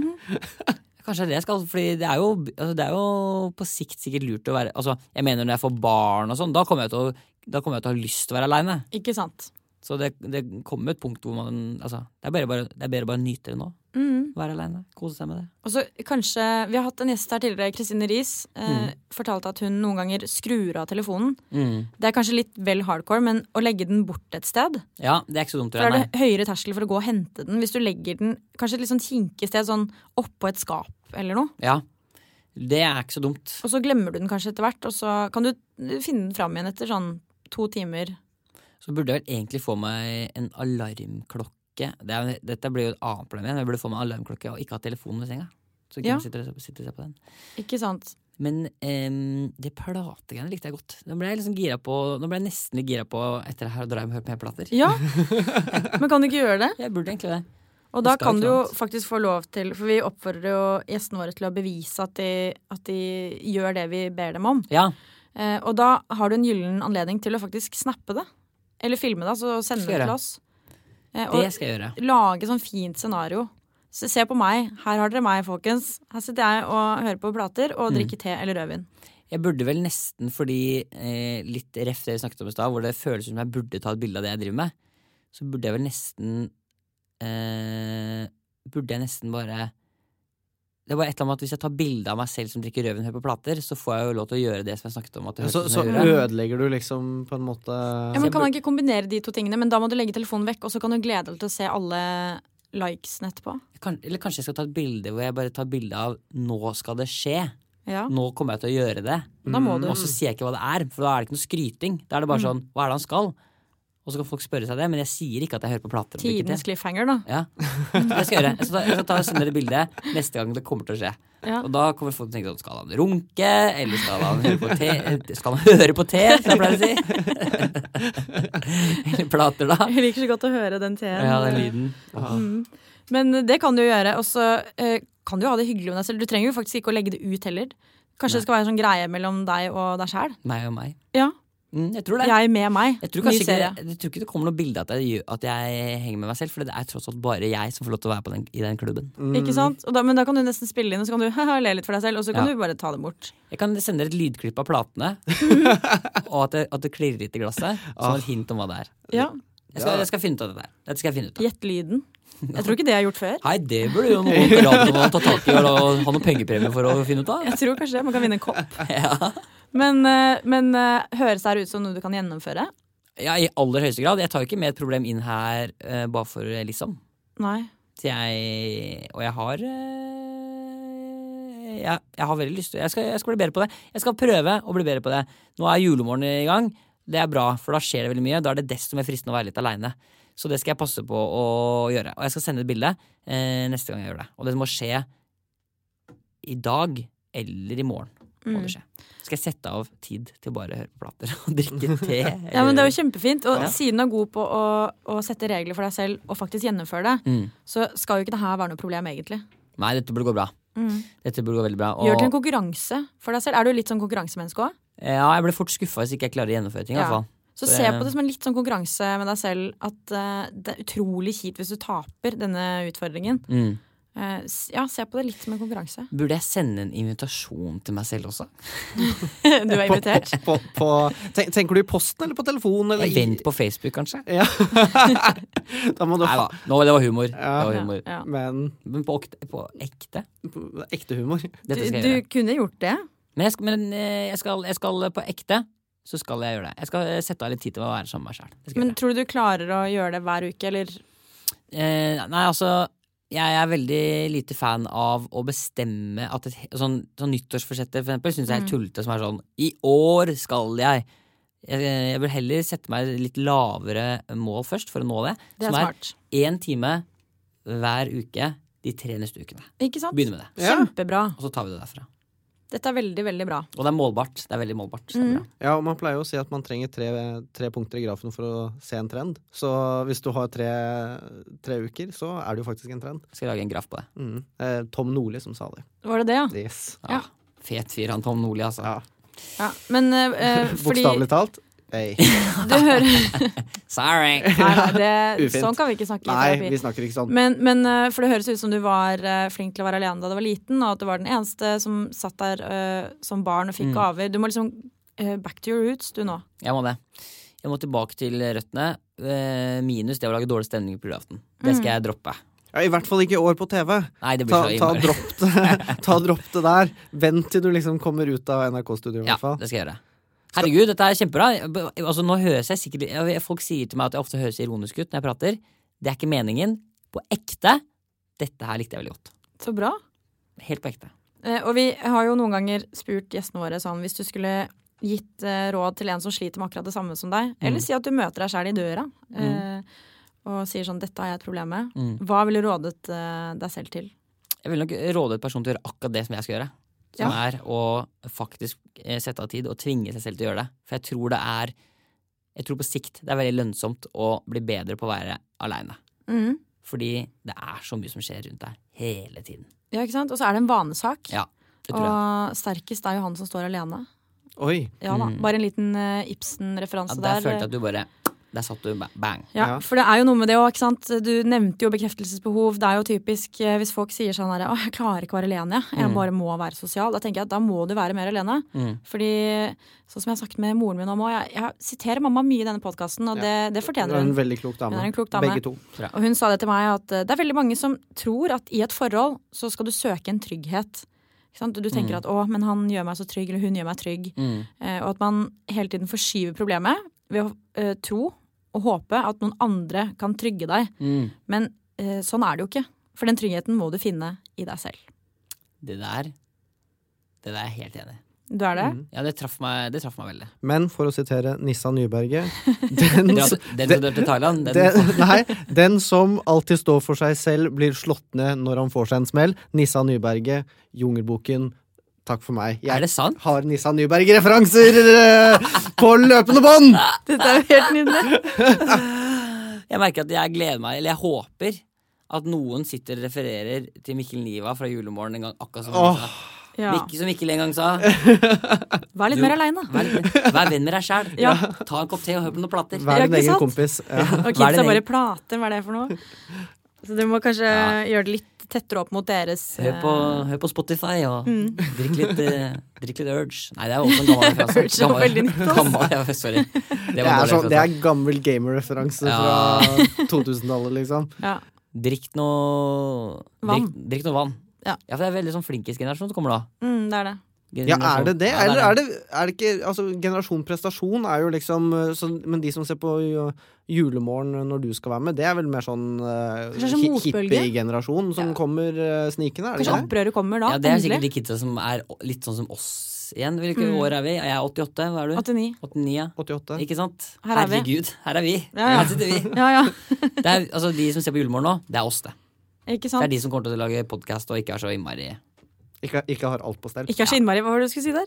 Kanskje det jeg skal, fordi det jo på sikt sikkert lurt å være, altså, jeg mener når jeg får barn og sånn, da kommer jeg til å ha lyst til å være alene. Ikke sant? Så det kommer et punkt hvor man, altså, det er bare å nyte det nå. Være alene, kose seg med det. Og så kanskje, vi har hatt en gjest her tidligere, Kristine Ries, fortalte at hun noen ganger skrur av telefonen. Det kanskje litt vel hardcore, men å legge den bort et sted. Ja, det ikke så dumt. For det høyere terskel for å gå og hente den. Hvis du legger den kanskje et litt sånn kinkested, sånn oppå et skap eller noe. Ja, det ikke så dumt. Og så glemmer du den kanskje etter hvert, og så kan du finne den fram igjen etter sånn 2 timer. Så burde jeg vel egentlig få meg en alarmklokke. Dette blir jo et annet problem igjen. Jeg burde få meg en alarmklokke og ikke ha telefonen ved senga. Så ikke sitte og se på den. Ikke sant? Men det plategreiene likte jeg godt. Nå ble jeg nesten litt gira på etter det her å dra hjem og høre på plater. Ja, men kan du ikke gjøre det? Jeg burde egentlig det. Og da kan du jo faktisk få lov til, for vi oppfordrer jo gjestene våre til å bevise at de gjør det vi ber dem om. Ja. Og da har du en gyllen anledning til å faktisk snappe det. Eller filme det, så sende det til oss. Det skal jeg gjøre. Lage sånn fint scenario. Så se på meg. Her har dere meg, folkens. Her sitter jeg og hører på plater og drikker te eller rødvin. Jeg burde vel nesten, fordi litt ref det vi snakket om i sted, hvor det føles som jeg burde ta et bilde av det jeg driver med, så burde jeg vel nesten bare det var et eller annet at hvis jeg tar bilde av meg selv som drikker rødvin og hører på plater, så får jeg jo lov til å gjøre det som jeg snakket om at så ødelegger du liksom på en måte. Ja, men kan man ikke kombinere de 2 tingene, men da må du legge telefonen vekk, og så kan du glede deg til å se alle likesene etterpå. Eller kanskje jeg skal ta et bilde hvor jeg bare tar bilde av nå skal det skje. Ja. Nå kommer jeg til å gjøre det. Da må du. Og så sier jeg ikke hva det for da det ikke noe skryting. Da det bare sånn, hva det han skal? Og så kan folk spørre seg det, men jeg sier ikke at jeg hører på plater. Tidens cliffhanger, da. Ja, det skal jeg gjøre. Jeg skal ta og sende dere bildet neste gang det kommer til å skje. Ja. Og da kommer folk til å tenke sånn, skal han runke, eller skal han høre på te, som jeg pleier å si? Eller plater, da. Jeg liker så godt å høre den teen. Ja, den lyden. Men det kan du jo gjøre, og så kan du jo ha det hyggelig med deg selv. Du trenger jo faktisk ikke å legge det ut heller. Kanskje det skal være en sånn greie mellom deg og deg selv. Meg og meg. Ja. Jeg tror det. Jeg med meg. Jeg tror ikke det kommer noe bilde at jeg henger med meg selv, for det er tross alt bare jeg som får lov til å være i den klubben. Ikke sant? Men da kan du nesten spille inn, og så kan du le litt for deg selv, og så kan du bare ta det bort. Jeg kan sende dere et lydklipp av platene, og at det klirrer litt i glasset, som et hint om hva det er. Ja. Jeg skal finne ut av det der. Dette skal jeg finne ut av. Gjett lyden. Jeg tror ikke det jeg har gjort før. Nei, det burde jo noen på radioen ta tak i og ha noen pengepremie for å finne ut av. Jeg tror kanskje det. Man kan vinne en kopp. Ja. Men høres det ut som noe du kan gjennomføre? Ja, i aller høyeste grad. Jeg tar jo ikke med et problem inn her bare for liksom. Nei. Så jeg har veldig lyst til jeg skal bli bedre på det. Jeg skal prøve å bli bedre på det. Nå er julemorgen i gang. Det er bra, for da skjer det veldig mye. Da er det desto mer fristende å være litt alene. Så det skal jeg passe på å gjøre. Og jeg skal sende et bilde neste gang jeg gjør det. Og det må skje i dag eller i morgen. Må det skje. Skal jeg sette av tid til å bare høre på plater og drikke te? Ja, men det er jo kjempefint. Og siden du er god på å sette regler for deg selv og faktisk gjennomføre det, så skal jo ikke det her være noe problem egentlig. Nei, dette burde gå bra. Dette burde gå veldig bra. Gjør det til en konkurranse for deg selv. Er du litt sånn konkurransemenneske også? Ja, jeg ble fort skuffet hvis ikke jeg klarer å gjennomføre ting i hvert fall. Så se på det som en litt sånn konkurranse med deg selv, at det er utrolig kjipt hvis du taper denne utfordringen. Ja, se på det litt som en konkurranse. Burde jeg sende en invitasjon til meg selv også? Du er invitert. Tenker du i posten eller på telefonen? Eller Vent på Facebook, kanskje? Ja. Da må du Nei da, det var humor. Ja. Det var humor. Ja. Men på ekte? Ekte humor. Du kunne gjort det. Men jeg skal på ekte. Så skal jeg gjøre det. Jeg skal sette av litt tid til å være sammen med meg selv. Men tror du du klarer å gjøre det hver uke, eller? Nei, altså jeg er veldig lite fan av å bestemme at sånn nyttårsforsetter for eksempel, synes jeg er tullete, som er sånn i år skal jeg vil heller sette meg litt lavere mål først for å nå det. Det er smart. Som er 1 time hver uke de 3 neste ukene. Ikke sant? Begynne med det. Kjempebra. Og så tar vi det derfra. Dette er veldig, veldig bra. Og det er målbart. Det er veldig målbart. Ja, og man pleier jo å si at man trenger 3 punkter i grafen for å se en trend. Så hvis du har 3 uker, så er det jo faktisk en trend. Jeg skal lage en graf på det. Tom Nordli som sa det. Var det det, ja? Yes. Ja. Fet fyr, han Tom Nordli, altså. Ja, men fordi bokstavelig talt. Hey. Du hører Sorry. Nei, sånn kan vi ikke snakke. Nei, vi snakker ikke sånn. Men for det høres ut som du var flink til å være alene da du var liten, og at du var den eneste som satt der som barn og fikk gaver. Du må liksom back to your roots, du nå. Jeg må det. Jeg må tilbake til røttene. Minus det å lage dårlig stemning på julaften. Det skal jeg droppe. Ja, I hvert fall ikke i år på TV. Nei, det blir dropp det der. Vent til du liksom kommer ut av NRK-studioet. Ja, det skal jeg gjøre. Herregud, dette er kjempebra. Altså, nå høres jeg sikkert folk sier til meg at jeg ofte høres ironisk ut når jeg prater. Det er ikke meningen. På ekte. Dette her likte jeg veldig godt. Så bra. Helt på ekte. Og vi har jo noen ganger spurt gjestene våre sånn, hvis du skulle gitt råd til en som sliter med akkurat det samme som deg, eller si at du møter deg selv i døra og sier sånn, dette har jeg et problem med. Hva ville du rådet deg selv til? Jeg vil nok råde et person til å gjøre akkurat det som jeg skal gjøre. Som er å faktisk sette av tid og tvinge seg selv til å gjøre det. For jeg tror på sikt det er veldig lønnsomt å bli bedre på å være alene. Fordi det er så mye som skjer rundt deg hele tiden. Ja, ikke sant? Og så er det en vanesak. Ja, det tror jeg. Og sterkest er jo han som står alene. Oi. Ja da, bare en liten Ibsen-referanse der. Der følte jeg at du bare... Der satt du bang. Ja, for det er jo noe med det også, ikke sant? Du nevnte jo bekreftelsesbehov. Det er jo typisk hvis folk sier sånn her, jeg klarer ikke å være alene, jeg bare må være sosial. Da tenker jeg at da må du være mer alene. Fordi, sånn som jeg har sagt med moren min om, jeg siterer mamma mye i denne podcasten, og det fortjener hun. Hun er en veldig klok dame. Hun er en klok dame. Begge to. Og hun sa det til meg at det er veldig mange som tror at i et forhold så skal du søke en trygghet. Du tenker at men han gjør meg så trygg, eller hun gjør meg trygg. Og at man hele tiden forskyver problemet ved å tro og håpe at noen andre kan trygge deg. Men sånn er det jo ikke. For den tryggheten må du finne i deg selv. Det der er jeg helt enig. Du er det? Ja, det traff meg veldig. Men for å sitere Nissa Nyberget Den som dør til Thailand? Den som alltid står for seg selv, blir slått ned når han får seg en smell. Nissa Nyberget, Jungelboken. Takk for meg. Er det sant? Har Nissa Nyberg-referanser på løpende bånd! Dette er jo helt nydelig. Jeg merker at jeg gleder meg, eller jeg håper at noen sitter og refererer til Mikkel Niva fra Julemorgen en gang, akkurat som som Mikkel en gang sa. Vær litt mer alene. Vær venn med deg selv. Ja. Ta en kopp te og hør på noen plater. Vær din egen kompis. Og kidsa bare plater, hva er det for noe? Så du må kanskje gjøre det litt tettere opp mot deres Hør på Spotify og drikk litt Urge. Nei, det er også en gammel referanse. Urge var veldig nytt. Sorry. Det er gammel gamer-referanse fra 2000-tallet, liksom. Ja. Drikk noe vann. Ja, for det er veldig sånn flinkis-generasjon som kommer da. Det er det. Ja, er det det? Eller er det ikke altså, generasjon prestasjon er jo liksom men de som ser på Julemorgen når du skal være med, det er vel mer sånn hippie-generasjon som kommer snikende, er det Kanskje opprøret kommer da? Ja, det er sikkert de kidsa som er litt sånn som oss igjen. Hvilke år er vi? Jeg er 88, hva er du? 89, ja. 88. Ikke sant? Her er vi. Herregud, her er vi. Ja. Her sitter vi. Ja. Det er, altså, de som ser på Julemorgen nå, det er oss det. Ikke sant? Det er de som kommer til å lage podcast og ikke er så innmari Ikke har alt på stell. Ikke er så innmari, hva var det du skulle si der?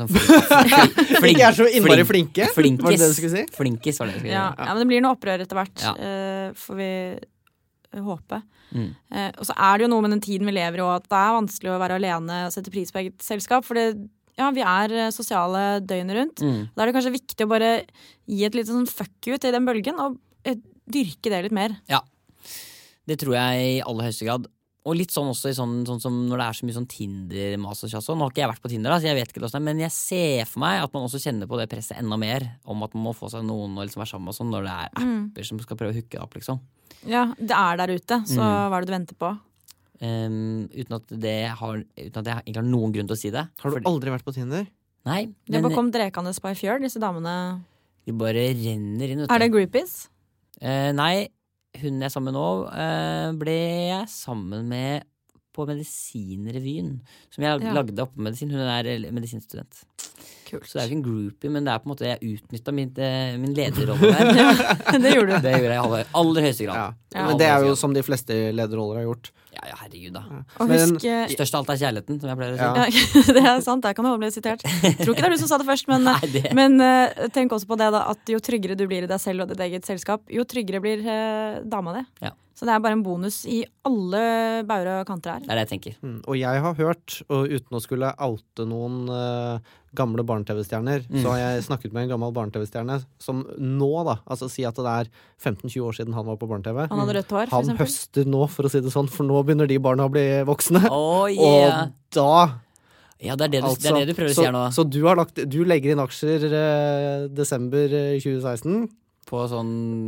Ikke er så innmari flinke. Flinkis. Var det det du skulle si? Flinkis var det jeg skulle si. Ja, men det blir noe opprør etter hvert. Får vi håpe. Og så er det jo noe med den tiden vi lever i, og at det er vanskelig å være alene og sette pris på eget selskap, for vi er sosiale døgnet rundt. Da er det kanskje viktig å bare gi et litt sånn fuck you til den bølgen, og dyrke det litt mer. Ja. Det tror jeg i aller høyeste grad. Og litt sånn også sånn som når det er så mye sånn Tinder-mas og kjass. Nå har ikke jeg vært på Tinder, så jeg vet ikke det, men jeg ser for meg at man også kjenner på det presset enda mer om at man må få seg noen og liksom være sammen og sånn når det er apper som skal prøve å hooke opp, liksom. Ja, det er der ute, så hva er det du venter på? Uten at jeg egentlig har noen grunn til å si det. Har du aldri vært på Tinder? Nei. De bare kom drekende på ei fjøl, disse damene. De bare renner inn, vet du. Er det groupies? Nei. Hun jeg er sammen med nå, ble jeg sammen med på Medisinrevyen, som jeg lagde opp på medisin. Hun er medisinstudent. Kult. Så det er jo ikke en groupie, men det er på en måte jeg utnyttet min lederrolle der. Det gjorde du. Det gjorde jeg i aller høyeste grad. Men det er jo som de fleste lederroller har gjort. Ja, herregud da. Og husk, størst av alt er kjærligheten, som jeg pleier å si. Ja, det er sant, der kan du bli sitert. Jeg tror ikke det er du som sa det først, men tenk også på det da, at jo tryggere du blir i deg selv og ditt eget selskap, jo tryggere blir dama di. Ja. Så det er bare en bonus i alle bauger og kanter her. Det er det jeg tenker. Og jeg har hørt, og uten å skulle oute noen gamle barne-tv-stjerner, så har jeg snakket med en gammel barne-tv-stjerne som nå da, altså si at det er 15-20 år siden han var på barne-tv. Han hadde rødt hår, for eksempel. Han høster nå, for å si det sånn, for nå begynner de barna å bli voksne. Og da... Ja, det er det du prøver å si her nå. Så du legger inn aksjer desember 2016... På sånn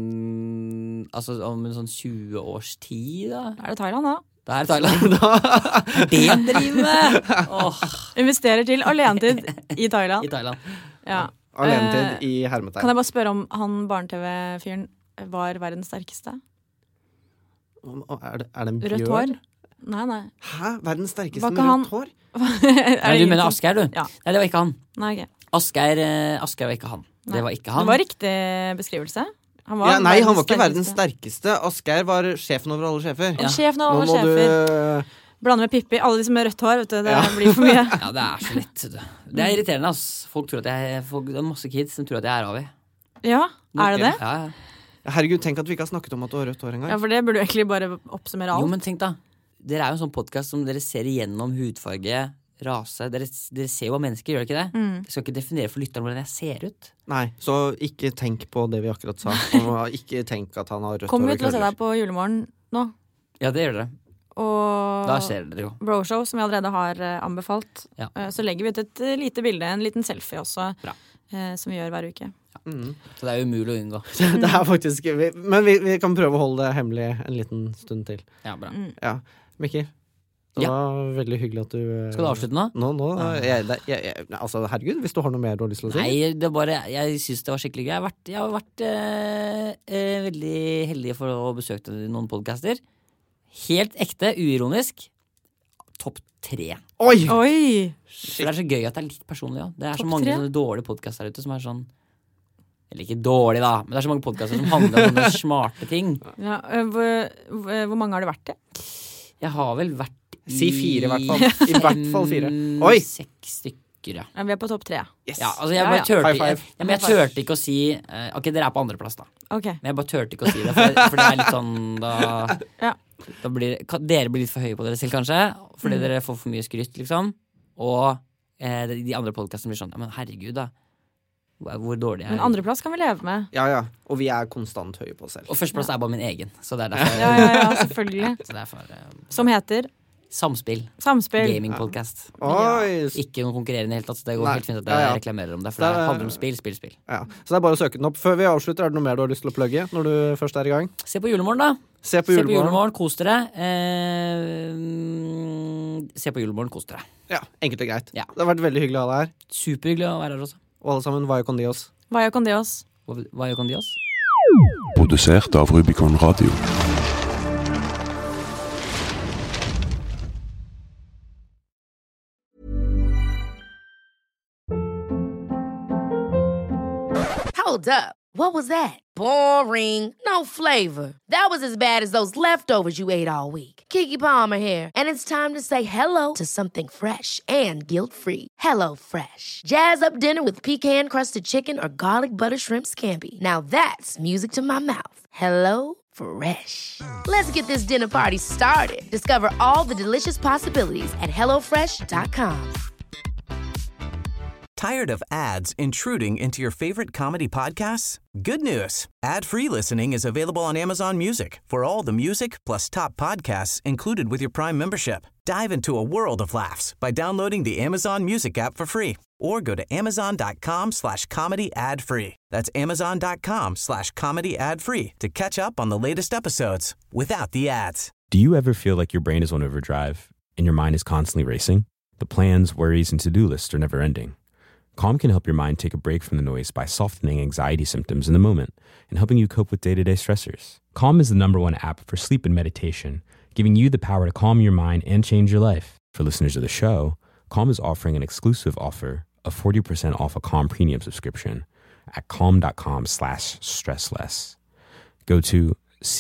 altså om en sånn 20 års tid da. Er det Thailand da? Det er Thailand. Det driver med. Investerer til alenetid i Thailand. I Thailand. Ja. Alenetid i hermetegn. Kan jeg bare spørre om han barne-tv-fyren var verdens sterkeste? Er det en bjørn? Rødt hår? Nei. Hæ? Verdens sterkeste med rødt hår? Nei, du mener Asgeir, du? Ja. Nei, det var ikke han. Nei, okay. Asgeir var ikke han. Nei. Det var ikke han. Det var riktig beskrivelse. Han var ikke verdens sterkeste. Asgeir var sjefen over alle sjefer. Ja. Sjefen over alle sjefer. Blande med Pippi. Alle de som har rødt hår, vet du. Det blir for mye. Ja, det er så lett. Det er irriterende, ass. Folk tror at det er masse kids som tror at jeg er Avi. Ja, er det det? Ja. Herregud, tenk at vi ikke har snakket om at du har rødt hår en gang. Ja, for det burde du egentlig bare oppsummere alt. Jo, men tenk da. Dere er jo en sånn podcast som dere ser igjennom hudfarge, rase. Dere ser jo hva mennesker, gjør det ikke det? Dere skal ikke definere for lytteren hvordan jeg ser ut. Nei, så ikke tenk på det vi akkurat sa. Og ikke tenk at han har rødt hår. Kommer vi til å se deg på Julemorgen nå? Ja, det gjør dere. Og da ser dere jo. Broshow, som vi allerede har anbefalt. Ja. Så legger vi ut et lite bilde, en liten selfie også, som vi gjør hver uke. Ja. Så det er umulig å unngå. Det er faktisk, men vi kan prøve å holde det hemmelig en liten stund til. Ja, bra. Ja, Mikkel. Det var veldig hyggelig at du... Skal du avslutte nå? Nå altså, herregud, hvis du har noe mer du har lyst til å si. Nei, det er bare, jeg synes det var skikkelig gøy. Jeg har vært veldig heldig for å besøke noen podcaster. Helt ekte, uironisk. topp 3. Oi! For det er så gøy at det er litt personlig også. Det er så mange sånne dårlige podcaster der ute som er sånn, eller ikke dårlig da, men det er så mange podcaster som handler om sånne smarte ting. Ja, hvor mange har det vært det? Jeg har vel vært Si 4 i hvert fall. I hvert fall 4. Oi! 6 stykker, ja. Vi er på topp 3. Yes. Ja, altså jeg bare tørte ikke å si ok, dere er på andreplass da. Okay. Men jeg bare tørte ikke å si det, for det er litt sånn da dere blir litt for høye på dere selv kanskje, fordi dere får for mye skrytt liksom. Og de andre podcastene blir sånn, men herregud da, hvor dårlig er. Men andreplass kan vi leve med. Ja, og vi er konstant høye på oss selv. Og førsteplass er bare min egen, så det er derfor. Ja, selvfølgelig. Så derfor, som heter? Samspill. Gaming-podcast. Ikke noe konkurrerende helt, så det går helt fint at jeg reklamerer om det, for det handler om spill. Ja. Så det er bare å søke den opp. Før vi avslutter, er det noe mer du har lyst til å plugge når du først er i gang? Se på Julemorgen da. Se på Julemorgen, kos dere. Se på Julemorgen, kos dere. Ja, enkelt og greit. Ja. Det har vært veldig hyggelig å ha deg her. Superhyggelig å være her også. Og alle sammen, Vaya con Dios. Vaya con Dios. Vaya con Dios. Produsert av Rubicon Radio. Hold up. What was that? Boring. No flavor. That was as bad as those leftovers you ate all week. Keke Palmer here, and it's time to say hello to something fresh and guilt-free. Hello Fresh. Jazz up dinner with pecan-crusted chicken or garlic butter shrimp scampi. Now that's music to my mouth. Hello Fresh. Let's get this dinner party started. Discover all the delicious possibilities at hellofresh.com. Tired of ads intruding into your favorite comedy podcasts? Good news. Ad-free listening is available on Amazon Music for all the music plus top podcasts included with your Prime membership. Dive into a world of laughs by downloading the Amazon Music app for free or go to amazon.com/comedy ad-free. That's amazon.com/comedy ad-free to catch up on the latest episodes without the ads. Do you ever feel like your brain is on overdrive and your mind is constantly racing? The plans, worries, and to-do lists are never ending. Calm can help your mind take a break from the noise by softening anxiety symptoms in the moment and helping you cope with day-to-day stressors. Calm is the #1 app for sleep and meditation, giving you the power to calm your mind and change your life. For listeners of the show, Calm is offering an exclusive offer of 40% off a Calm premium subscription at calm.com/stressless. Go to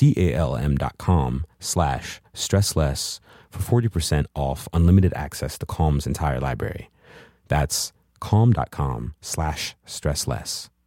calm.com/stressless for 40% off unlimited access to Calm's entire library. That's calm.com/stressless.